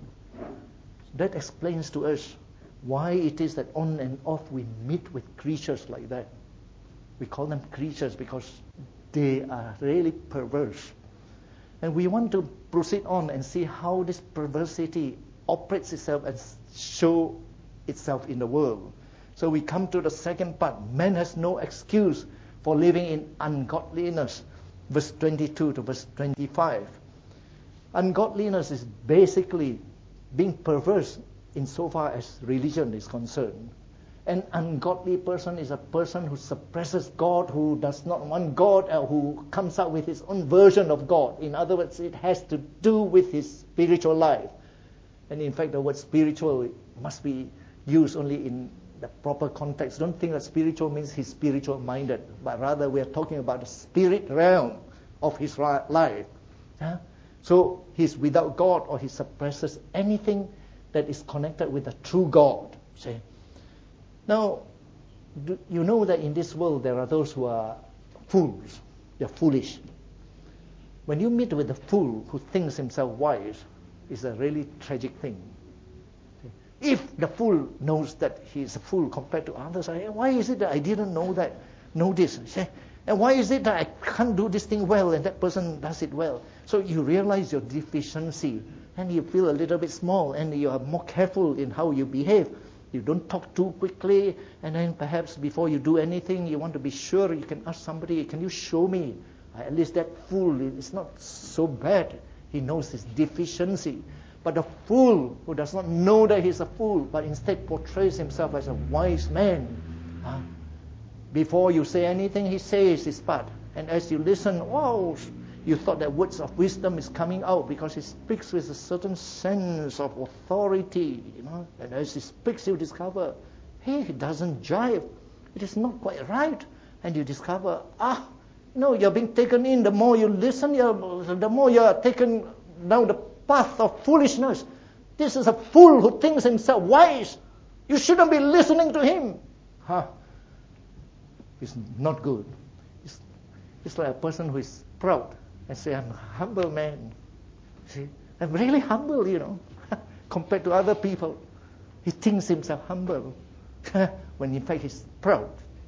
to us why it is that on and off we meet with creatures like that. We call them creatures because they are really perverse. And we want to proceed on and see how this perversity operates itself and show itself in the world. So we come to the second part. Man has no excuse for living in ungodliness. Verse 22 to verse 25. Ungodliness is basically being perverse insofar as religion is concerned. An ungodly person is a person who suppresses God, who does not want God, or who comes up with his own version of God. In other words, it has to do with his spiritual life. And in fact, the word spiritual must be used only in the proper context. Don't think that spiritual means he's spiritual minded, but rather we are talking about the spirit realm of his life. So he's without God, or he suppresses anything that is connected with the true God. See? Now, you know that in this world there are those who are fools. They're foolish. When you meet with a fool who thinks himself wise, it's a really tragic thing. If the fool knows that he is a fool compared to others, why is it that I didn't know this? And why is it that I can't do this thing well and that person does it well? So you realize your deficiency and you feel a little bit small and you are more careful in how you behave. You don't talk too quickly, and then perhaps before you do anything, you want to be sure. You can ask somebody, can you show me? At least that fool is not so bad. He knows his deficiency. But the fool who does not know that he's a fool, but instead portrays himself as a wise man, before you say anything, he says his part. And as you listen, wow, you thought that words of wisdom is coming out because he speaks with a certain sense of authority, And as he speaks, you discover, hey, it doesn't jive. It is not quite right. And you discover, you're being taken in. The more you listen, the more you are taken down the path of foolishness. This is a fool who thinks himself wise. You shouldn't be listening to him. It's not good. It's like a person who is proud and say, I'm a humble man. See, I'm really humble, compared to other people. He thinks himself humble when in fact he's proud.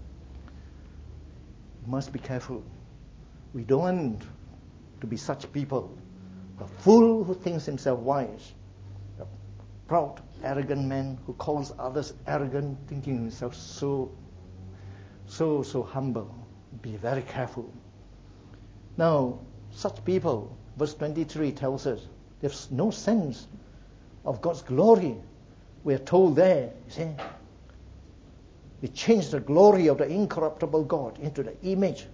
You must be careful. We don't want to be such people. A fool who thinks himself wise. A proud, arrogant man who calls others arrogant, thinking himself so humble. Be very careful. Now, such people verse 23 tells us there's no sense of God's glory. We are told there, you see, He changed the glory of the incorruptible God into the image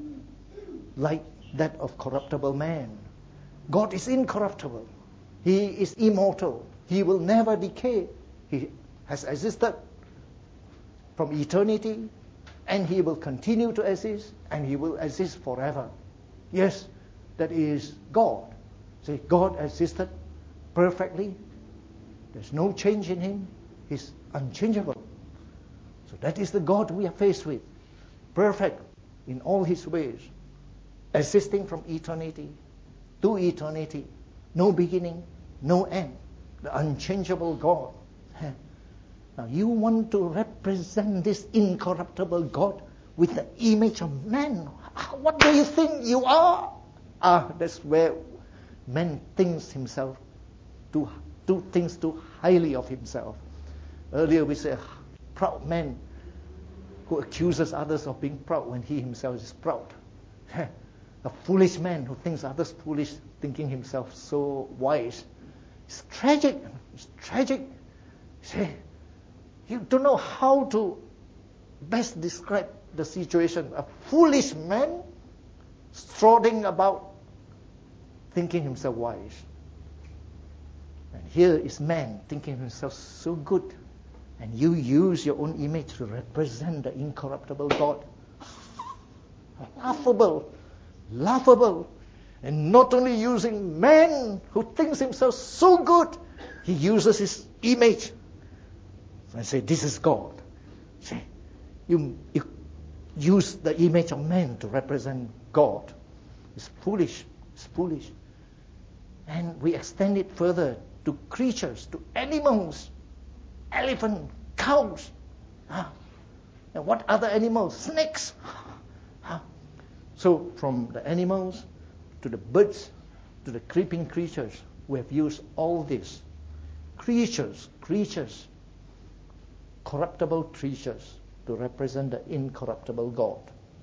like that of corruptible man. God is incorruptible. He is immortal. He will never decay. He has existed from eternity, and He will continue to exist, and He will exist forever. Yes, that is God. See, God existed perfectly. There's no change in Him. He's unchangeable. So that is the God we are faced with. Perfect in all His ways. Existing from eternity to eternity. No beginning, no end. The unchangeable God. Now you want to represent this incorruptible God with the image of man. What do you think you are? That's where man thinks himself, do things too highly of himself. Earlier we said, proud man who accuses others of being proud when he himself is proud. A foolish man who thinks others foolish, thinking himself so wise. It's tragic. It's tragic. See, you don't know how to best describe the situation. A foolish man strutting about, thinking himself wise. And here is man thinking himself so good. And you use your own image to represent the incorruptible God. Laughable. Laughable. And not only using man who thinks himself so good, he uses his image. I say, this is God. See, you use the image of man to represent God. It's foolish. It's foolish. And we extend it further to creatures, to animals, elephant, cows. And what other animals? Snakes. So from the animals to the birds to the creeping creatures, we have used all this. Creatures, corruptible creatures to represent the incorruptible God.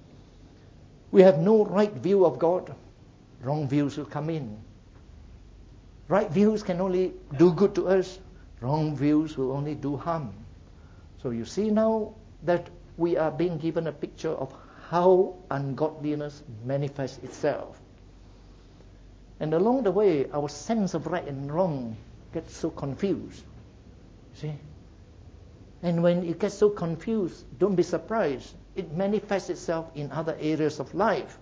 We have no right view of God. Wrong views will come in. Right views can only do good to us. Wrong views will only do harm. So you see now that we are being given a picture of how ungodliness manifests itself. And along the way, our sense of right and wrong gets so confused. See? And when it gets so confused, don't be surprised. It manifests itself in other areas of life.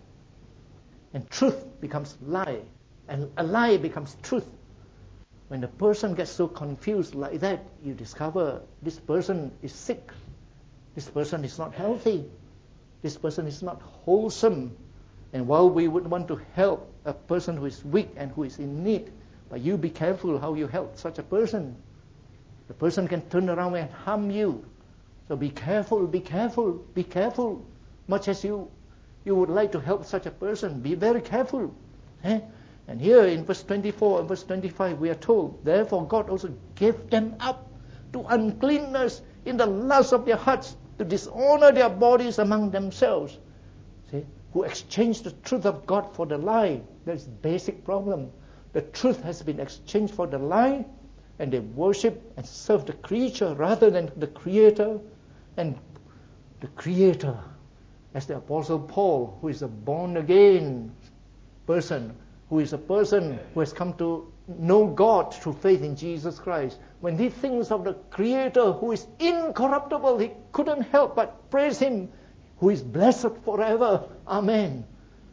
And truth becomes lie. And a lie becomes truth. When the person gets so confused like that, you discover this person is sick. This person is not healthy. This person is not wholesome. And while we would want to help a person who is weak and who is in need, but you be careful how you help such a person. The person can turn around and harm you. So be careful, be careful, be careful. Much as you would like to help such a person, be very careful. And here in verse 24 and verse 25 we are told, therefore God also gave them up to uncleanness in the lust of their hearts, to dishonor their bodies among themselves. See, who exchanged the truth of God for the lie. That's the basic problem. The truth has been exchanged for the lie, and they worship and serve the creature rather than the Creator. And the Creator, as the Apostle Paul, who is a born-again person, who is a person who has come to know God through faith in Jesus Christ. When he thinks of the Creator who is incorruptible, he couldn't help but praise Him, who is blessed forever. Amen.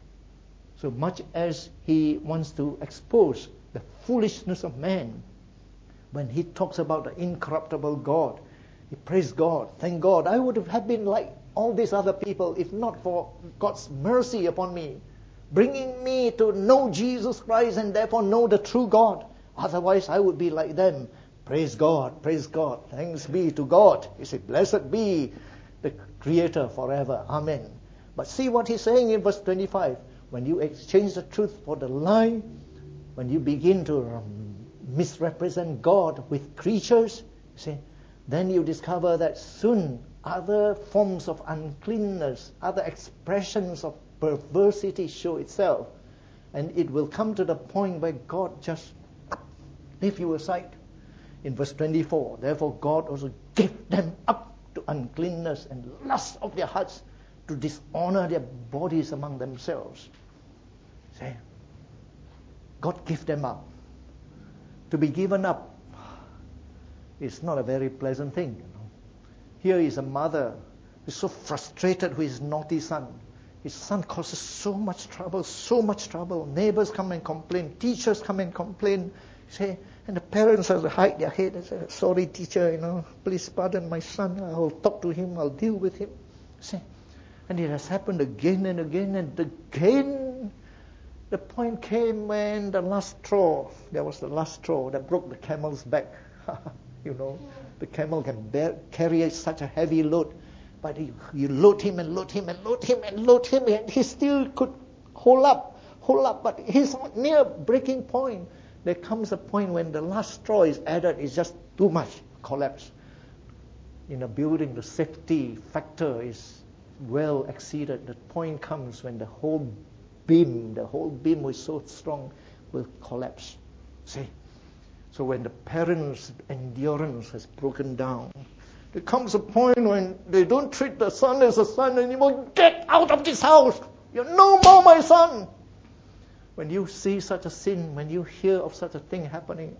So much as he wants to expose the foolishness of man, when he talks about the incorruptible God, he praised God. Thank God. I would have been like all these other people if not for God's mercy upon me, bringing me to know Jesus Christ and therefore know the true God. Otherwise, I would be like them. Praise God, praise God. Thanks be to God. He said, blessed be the Creator forever. Amen. But see what he's saying in verse 25. When you exchange the truth for the lie, when you begin to misrepresent God with creatures, see, then you discover that soon other forms of uncleanness, other expressions of perversity show itself. And it will come to the point where God just leave you aside. In verse 24, therefore God also gave them up to uncleanness and lust of their hearts, to dishonor their bodies among themselves. See? God gave them up. To be given up is not a very pleasant thing. Here is a mother who is so frustrated with his naughty son. His son causes so much trouble. Neighbors come and complain. Teachers come and complain. Say, and the parents have to hide their head and say, sorry teacher, please pardon my son. I'll talk to him. I'll deal with him. See? And it has happened again and again and again. The point came when there was the last straw that broke the camel's back. The camel can carry such a heavy load. But you load him and load him and load him and load him, and he still could hold up. But he's near breaking point. There comes a point when the last straw is added, it's just too much, collapse. In a building, the safety factor is well exceeded. The point comes when the whole beam was so strong, will collapse. See? So when the parents' endurance has broken down, there comes a point when they don't treat the son as a son anymore. Get out of this house! You're no more my son! When you see such a sin, when you hear of such a thing happening,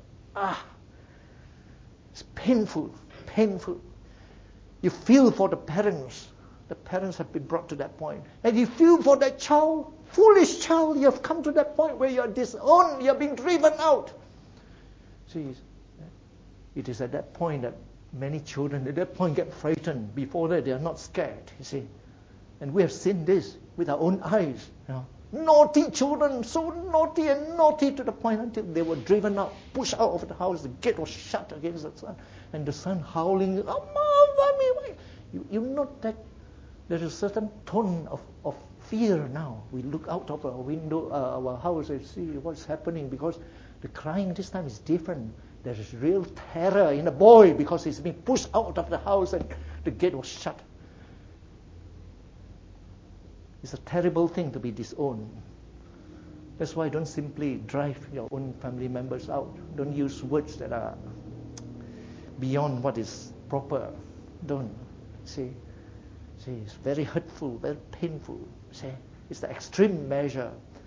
it's painful. You feel for the parents. The parents have been brought to that point. And you feel for that child, foolish child, you have come to that point where you're disowned, you're being driven out. See, it is at that point that many children at that point get frightened. Before that, they are not scared, you see. And we have seen this with our own eyes. Naughty children, so naughty and naughty to the point until they were driven out, pushed out of the house. The gate was shut against the son. And the son howling, Mommy. You note that there is a certain tone of fear now. We look out of our window, our house, and see what's happening, because the crying this time is different. There is real terror in the boy because he's being pushed out of the house and the gate was shut. It's a terrible thing to be disowned. That's why don't simply drive your own family members out. Don't use words that are beyond what is proper. Don't. See, it's very hurtful, very painful. See, it's the extreme measure.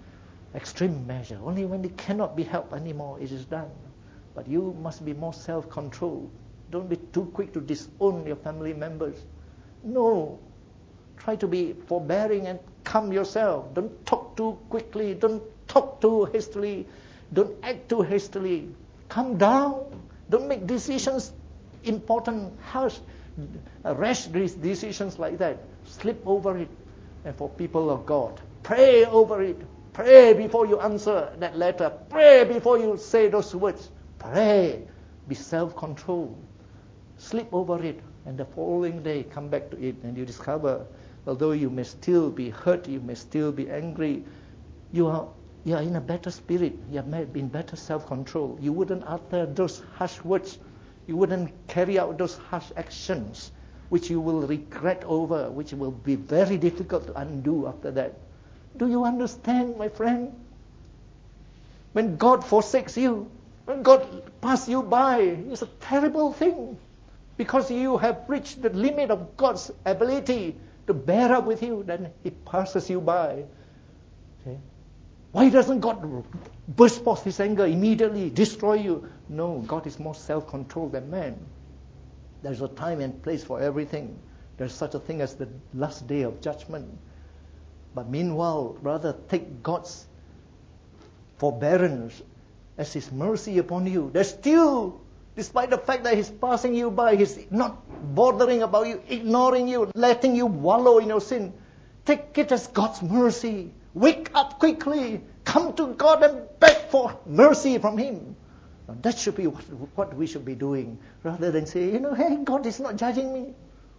Only when it cannot be helped anymore, it is done. But you must be more self-controlled. Don't be too quick to disown your family members. No. Try to be forbearing and calm yourself. Don't talk too quickly. Don't talk too hastily. Don't act too hastily. Calm down. Don't make decisions important, rash decisions like that. Slip over it. And for people of God, pray over it. Pray before you answer that letter. Pray before you say those words. Pray. Be self-controlled. Slip over it. And the following day, come back to it, and you discover, although you may still be hurt, you may still be angry, you are in a better spirit. You have been better self-control. You wouldn't utter those harsh words. You wouldn't carry out those harsh actions, which you will regret over, which will be very difficult to undo after that. Do you understand, my friend? When God forsakes you, when God passes you by, it's a terrible thing. Because you have reached the limit of God's ability to bear up with you, then He passes you by. Okay? Why doesn't God burst forth His anger immediately, destroy you? No, God is more self-controlled than man. There's a time and place for everything. There's such a thing as the last day of judgment. But meanwhile, rather take God's forbearance as His mercy upon you. There's still, despite the fact that He's passing you by, He's not bothering about you, ignoring you, letting you wallow in your sin. Take it as God's mercy. Wake up quickly. Come to God and beg for mercy from Him. Now that should be what we should be doing, rather than say, hey, God is not judging me.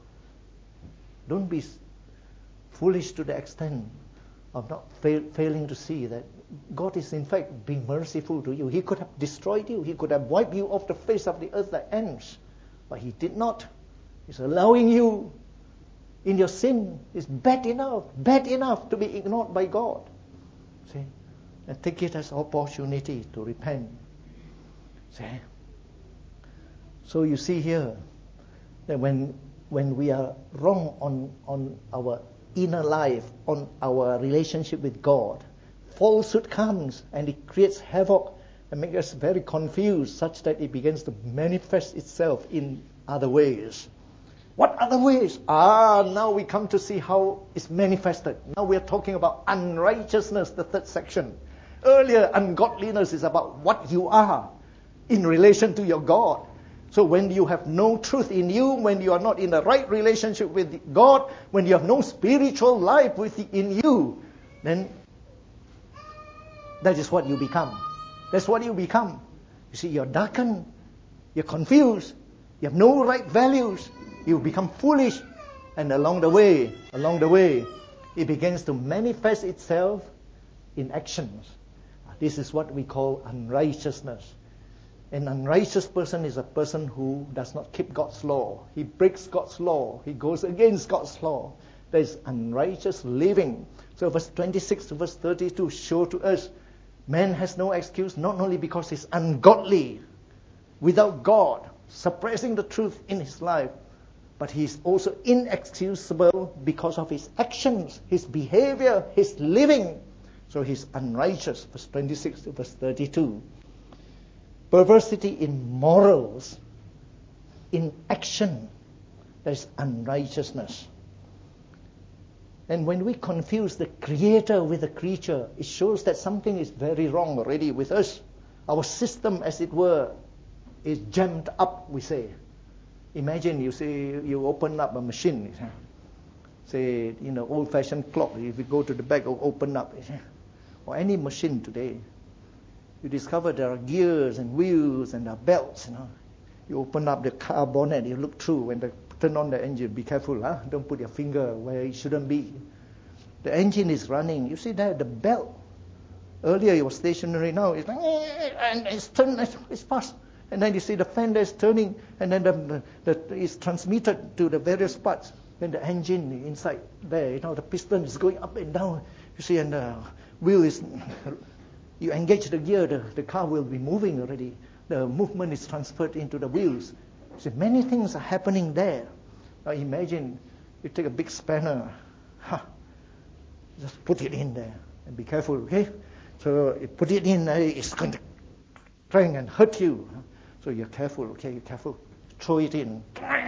Don't be foolish to the extent of not failing to see that God is in fact being merciful to you. He could have destroyed you. He could have wiped you off the face of the earth like ants. But He did not. He's allowing you in your sin. Is bad enough to be ignored by God. See? and take it as opportunity to repent. See? So you see here that when we are wrong on our inner life, on our relationship with God, falsehood comes and it creates havoc and makes us very confused, such that it begins to manifest itself in other ways. What other ways? Now we come to see how it's manifested. Now we are talking about unrighteousness, the third section. Earlier, ungodliness is about what you are in relation to your God. So when you have no truth in you, when you are not in the right relationship with God, when you have no spiritual life in you, then that is what you become. That's what you become. You see, you're darkened, you're confused, you have no right values, you become foolish, and along the way, it begins to manifest itself in actions. This is what we call unrighteousness. An unrighteous person is a person who does not keep God's law. He breaks God's law. He goes against God's law. That is unrighteous living. So verse 26 to verse 32 show to us man has no excuse, not only because he's ungodly, without God, suppressing the truth in his life, but he's also inexcusable because of his actions, his behavior, his living. So he's unrighteous, verse 26 to verse 32. Perversity in morals, in action, that is unrighteousness. And when we confuse the creator with the creature, it shows that something is very wrong already with us. Our system, as it were, is jammed up, we say. Imagine you open up a machine, say, old-fashioned clock, if you go to the back, it'll open up. Or any machine today, you discover there are gears and wheels and there are belts. You open up the car bonnet, you look through. When they turn on the engine, be careful, don't put your finger where it shouldn't be. The engine is running. You see there, the belt. Earlier it was stationary, now it's like, and it's turned, it's fast. And then you see the fender is turning, and then it's transmitted to the various parts. Then the engine inside there, the piston is going up and down. You see, and the wheel is, you engage the gear, the car will be moving already. The movement is transferred into the wheels. So many things are happening there. Now imagine you take a big spanner, just put it in there and be careful, okay? So you put it in, it's going to try and hurt you. So you're careful, okay? You're careful. Throw it in.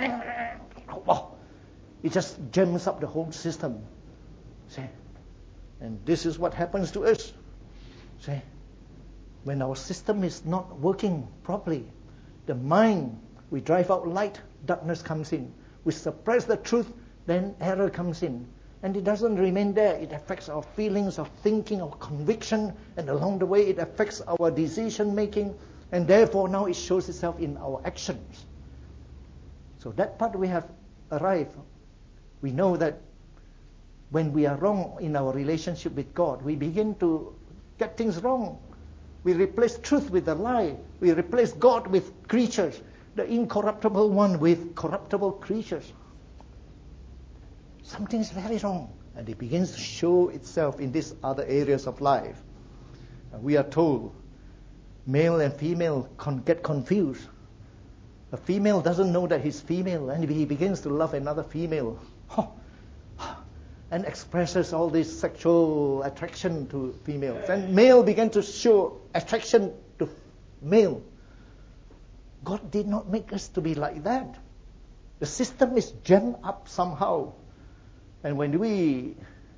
It just jams up the whole system. See? And this is what happens to us. See? When our system is not working properly, the mind, we drive out light, darkness comes in. We suppress the truth, then error comes in. And it doesn't remain there. It affects our feelings, our thinking, our conviction, and along the way it affects our decision making, and therefore now it shows itself in our actions. So that part we have arrived. We know that when we are wrong in our relationship with God, we begin to get things wrong. We replace truth with a lie. We replace God with creatures, the incorruptible one with corruptible creatures. Something is very wrong, and it begins to show itself in these other areas of life. We are told male and female get confused. A female doesn't know that he's female, and he begins to love another female. And expresses all this sexual attraction to females. And male began to show attraction to male. God did not make us to be like that. The system is jammed up somehow. And when we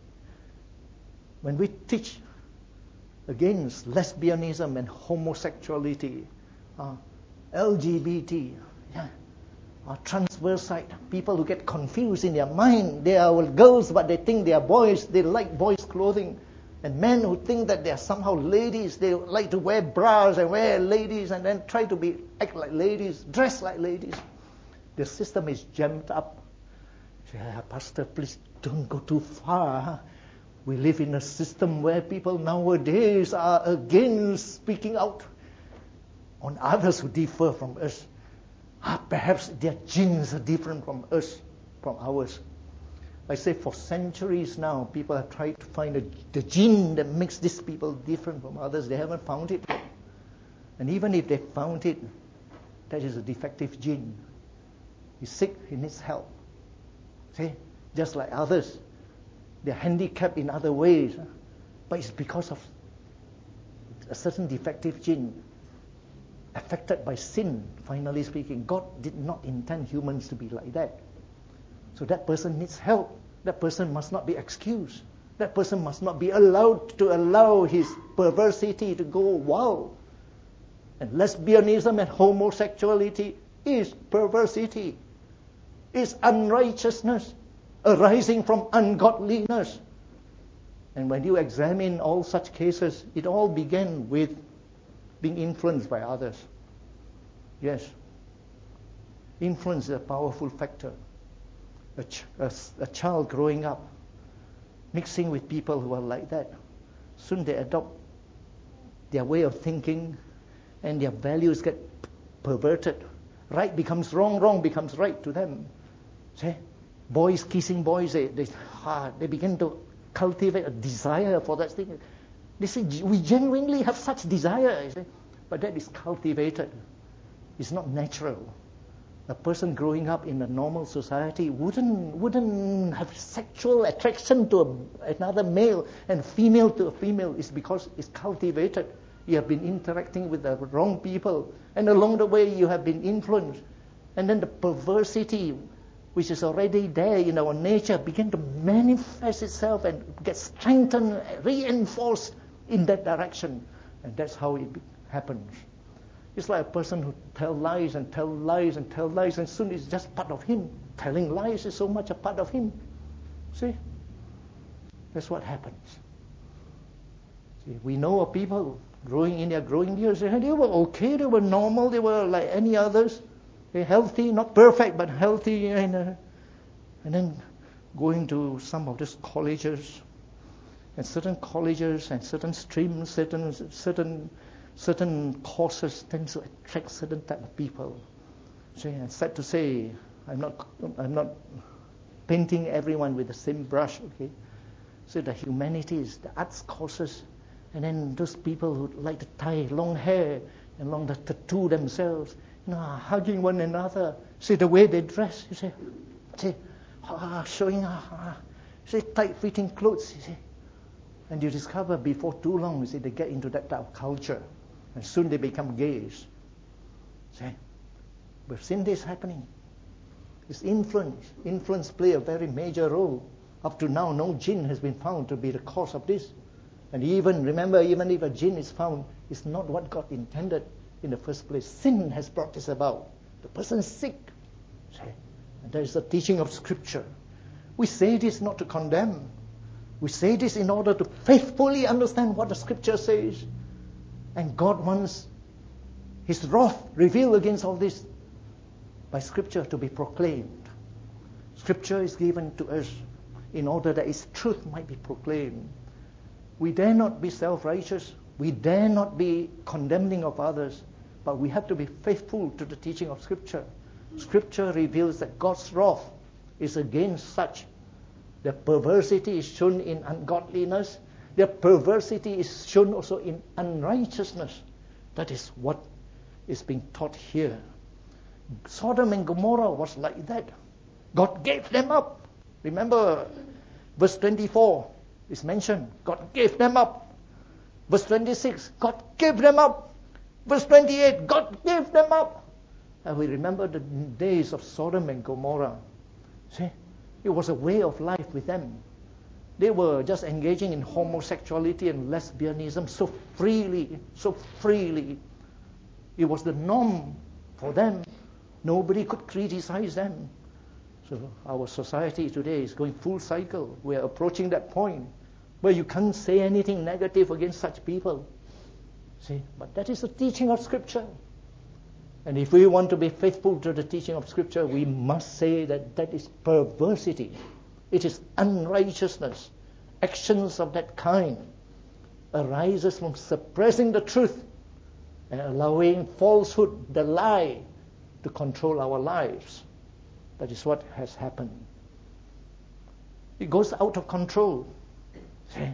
teach against lesbianism and homosexuality, LGBT, transvestite, people who get confused in their mind. They are girls, but they think they are boys. They like boys' clothing. And men who think that they are somehow ladies. They like to wear bras and wear ladies and then try to act like ladies, dress like ladies. The system is jammed up. Pastor, please don't go too far. We live in a system where people nowadays are against speaking out on others who differ from us. Perhaps their genes are different from us, from ours. I say for centuries now, people have tried to find the gene that makes these people different from others. They haven't found it. And even if they found it, that is a defective gene. He's sick, he needs help. See? Just like others. They're handicapped in other ways. But it's because of a certain defective gene affected by sin, finally speaking. God did not intend humans to be like that. So that person needs help. That person must not be excused. That person must not be allowed to allow his perversity to go wild. And lesbianism and homosexuality is perversity, is unrighteousness arising from ungodliness. And when you examine all such cases, it all began with being influenced by others. Yes. Influence is a powerful factor. A child growing up, mixing with people who are like that, soon they adopt their way of thinking and their values get perverted. Right becomes wrong, wrong becomes right to them. See? Boys kissing boys, they begin to cultivate a desire for that thing. They say, we genuinely have such desire. You see? But that is cultivated. It's not natural. A person growing up in a normal society wouldn't have sexual attraction to another male and female to a female. It's because it's cultivated. You have been interacting with the wrong people, and along the way you have been influenced. And then the perversity, which is already there in our nature, begin to manifest itself and get strengthened, reinforced in that direction. And that's how it happens. It's like a person who tells lies and tells lies and tells lies, and soon it's just part of him. Telling lies is so much a part of him. See? That's what happens. See, we know of people growing in their growing years. They were okay, they were normal, they were like any others. They're healthy, not perfect, but healthy. And then going to some of these colleges, and certain colleges and certain streams, certain courses tend to attract certain type of people. See, and sad to say, I'm not painting everyone with the same brush. Okay, so the humanities, the arts courses, and then those people who like to tie long hair and long the tattoo themselves, hugging one another. See the way they dress. You see, showing see tight-fitting clothes. You see, and you discover before too long, you see, they get into that type of culture. And soon they become gays. See? We've seen this happening. It's influence. Influence play a very major role. Up to now, no jinn has been found to be the cause of this. And even if a jinn is found, it's not what God intended in the first place. Sin has brought this about. The person is sick. See? And there is a teaching of Scripture. We say this not to condemn. We say this in order to faithfully understand what the Scripture says. And God wants His wrath revealed against all this by Scripture to be proclaimed. Scripture is given to us in order that its truth might be proclaimed. We dare not be self-righteous. We dare not be condemning of others. But we have to be faithful to the teaching of Scripture. Scripture reveals that God's wrath is against such. The perversity is shown in ungodliness. Their perversity is shown also in unrighteousness. That is what is being taught here. Sodom and Gomorrah was like that. God gave them up. Remember, verse 24 is mentioned. God gave them up. Verse 26, God gave them up. Verse 28, God gave them up. And we remember the days of Sodom and Gomorrah. See, it was a way of life with them. They were just engaging in homosexuality and lesbianism so freely. It was the norm for them. Nobody could criticize them. So our society today is going full cycle. We are approaching that point where you can't say anything negative against such people. See, but that is the teaching of Scripture. And if we want to be faithful to the teaching of Scripture, we must say that that is perversity. It is unrighteousness. Actions of that kind arises from suppressing the truth and allowing falsehood, the lie, to control our lives. That is what has happened. It goes out of control. See?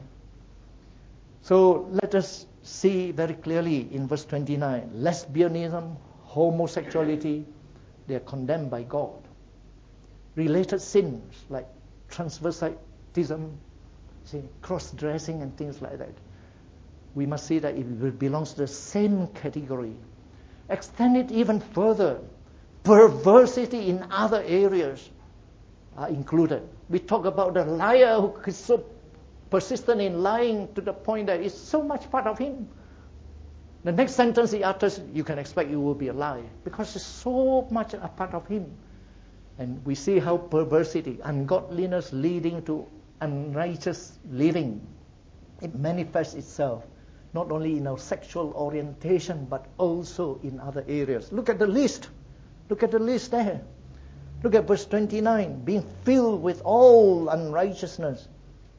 So let us see very clearly in verse 29, lesbianism, homosexuality, they are condemned by God. Related sins like transvestitism, cross-dressing and things like that. We must see that it belongs to the same category. Extend it even further. Perversity in other areas are included. We talk about the liar who is so persistent in lying to the point that it's so much part of him. The next sentence he utters, you can expect it will be a lie because it's so much a part of him. And we see how perversity, ungodliness leading to unrighteous living, it manifests itself not only in our sexual orientation but also in other areas. Look at the list. Look at the list there. Look at verse 29. Being filled with all unrighteousness,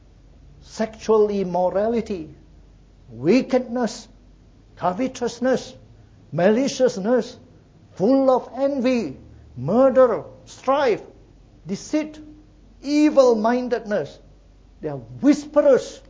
sexual immorality, wickedness, covetousness, maliciousness, full of envy, murder, strife, deceit, evil-mindedness. They are whisperers,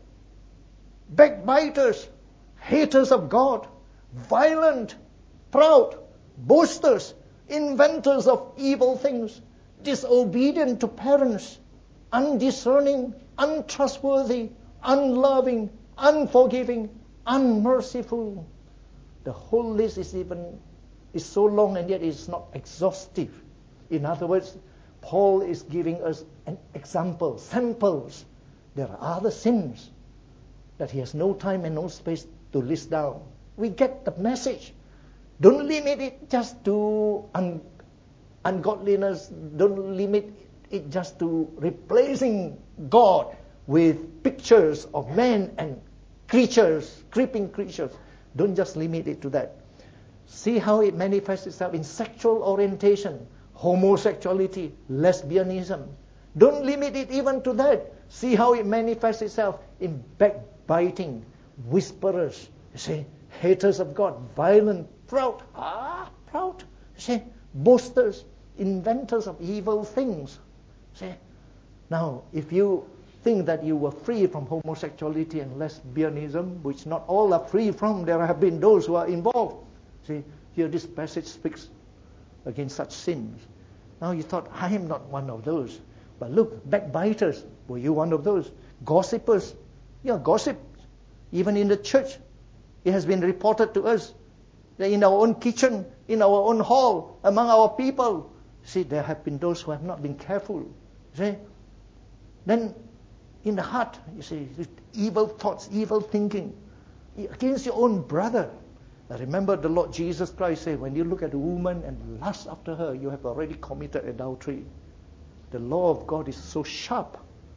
backbiters, haters of God, violent, proud, boasters, inventors of evil things, disobedient to parents, undiscerning, untrustworthy, unloving, unforgiving, unmerciful. The whole list is so long and yet it's not exhaustive. In other words, Paul is giving us an example, samples. There are other sins that he has no time and no space to list down. We get the message. Don't limit it just to ungodliness. Don't limit it just to replacing God with pictures of men and creatures, creeping creatures. Don't just limit it to that. See how it manifests itself in sexual orientation, homosexuality, lesbianism. Don't limit it even to that. See how it manifests itself in backbiting, whisperers, you see, haters of God, violent, proud, proud, you see, boasters, inventors of evil things. See? Now, if you think that you were free from homosexuality and lesbianism, which not all are free from, there have been those who are involved. See, here this passage speaks against such sins. Now you thought, I am not one of those. But look, backbiters, were you one of those? Gossipers, gossip. Even in the church, it has been reported to us that in our own kitchen, in our own hall, among our people, see, there have been those who have not been careful. See? Then in the heart, you see, evil thoughts, evil thinking against your own brother. Now remember the Lord Jesus Christ said, when you look at a woman and lust after her, you have already committed adultery. The law of God is so sharp.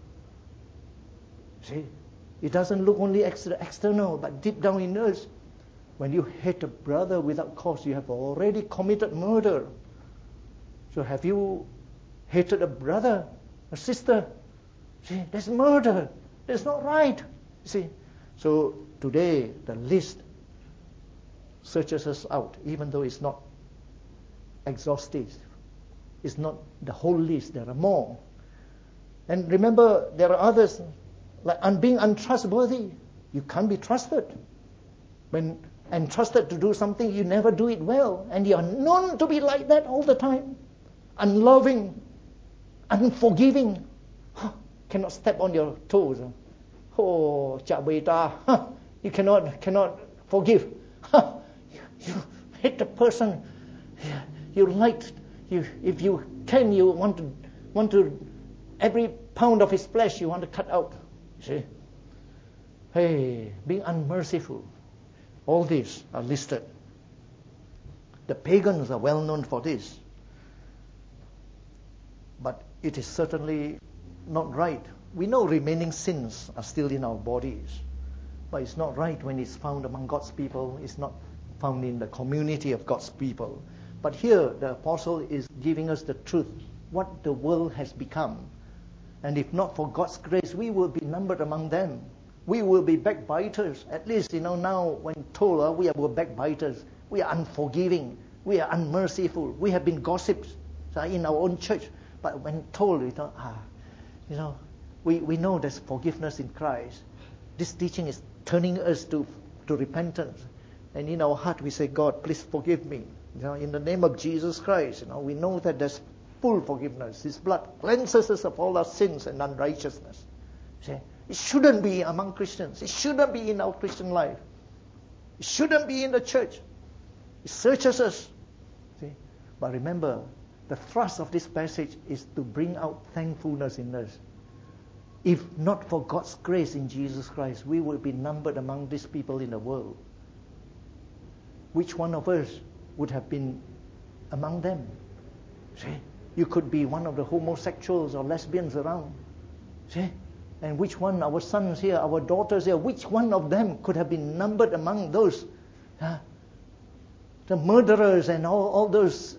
See, it doesn't look only external, but deep down in us. When you hate a brother without cause, you have already committed murder. So have you hated a brother, a sister? See, that's murder. That's not right. See, so today the list searches us out, even though it's not exhaustive. It's not the whole list. There are more. And remember, there are others, like being untrustworthy. You can't be trusted. When entrusted to do something, you never do it well. And you are known to be like that all the time. Unloving, unforgiving. Cannot step on your toes. Oh, Cak Beta. You cannot forgive. You hate the person. You like, if you can, you want to every pound of his flesh you want to cut out. You see? Hey, being unmerciful. All these are listed. The pagans are well known for this. But it is certainly not right. We know remaining sins are still in our bodies. But it's not right when it's found among God's people. It's not found in the community of God's people. But here the apostle is giving us the truth, what the world has become. And if not for God's grace, we will be numbered among them. We will be backbiters. At least, now when told we are backbiters, we are unforgiving, we are unmerciful, we have been gossips in our own church. But when told, we thought, We know there's forgiveness in Christ. This teaching is turning us to repentance. And in our heart we say, God, please forgive me. In the name of Jesus Christ, we know that there's full forgiveness. His blood cleanses us of all our sins and unrighteousness. See? It shouldn't be among Christians. It shouldn't be in our Christian life. It shouldn't be in the church. It searches us. See? But remember, the thrust of this passage is to bring out thankfulness in us. If not for God's grace in Jesus Christ, we would be numbered among these people in the world. Which one of us would have been among them? See? You could be one of the homosexuals or lesbians around. See? And which one, our sons here, our daughters here, which one of them could have been numbered among those, the murderers and all those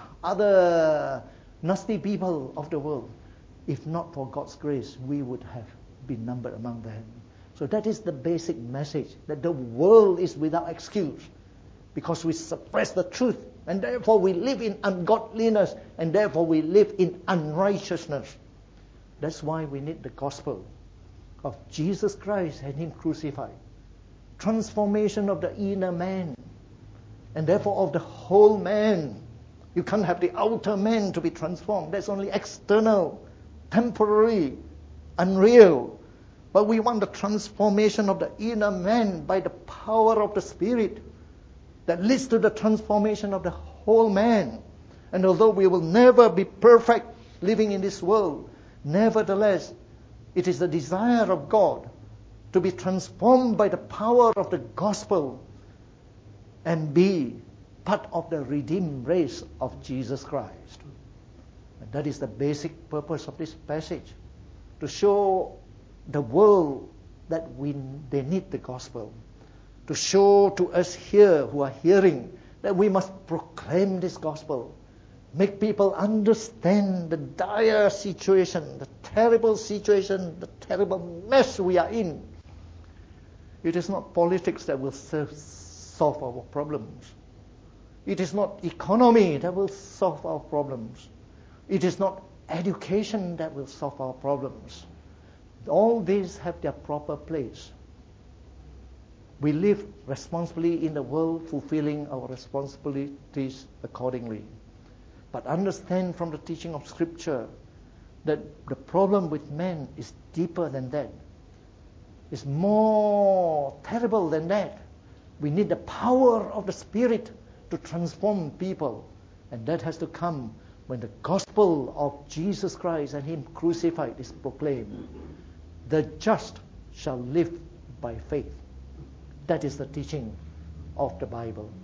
other nasty people of the world? If not for God's grace, we would have been numbered among them. So that is the basic message, that the world is without excuse because we suppress the truth, and therefore we live in ungodliness, and therefore we live in unrighteousness. That's why we need the gospel of Jesus Christ and Him crucified. Transformation of the inner man, and therefore of the whole man. You can't have the outer man to be transformed. That's only external, temporary, unreal. But we want the transformation of the inner man by the power of the Spirit that leads to the transformation of the whole man. And although we will never be perfect living in this world, nevertheless, it is the desire of God to be transformed by the power of the gospel and be part of the redeemed race of Jesus Christ. And that is the basic purpose of this passage, to show the world that they need the gospel, to show to us here who are hearing that we must proclaim this gospel, make people understand the dire situation, the terrible situation, the terrible mess we are in. It is not politics that will solve our problems. It is not economy that will solve our problems. It is not education that will solve our problems. All these have their proper place. We live responsibly in the world, fulfilling our responsibilities accordingly. But understand from the teaching of Scripture that the problem with man is deeper than that. It's more terrible than that. We need the power of the Spirit to transform people. And that has to come when the gospel of Jesus Christ and Him crucified is proclaimed. The just shall live by faith. That is the teaching of the Bible.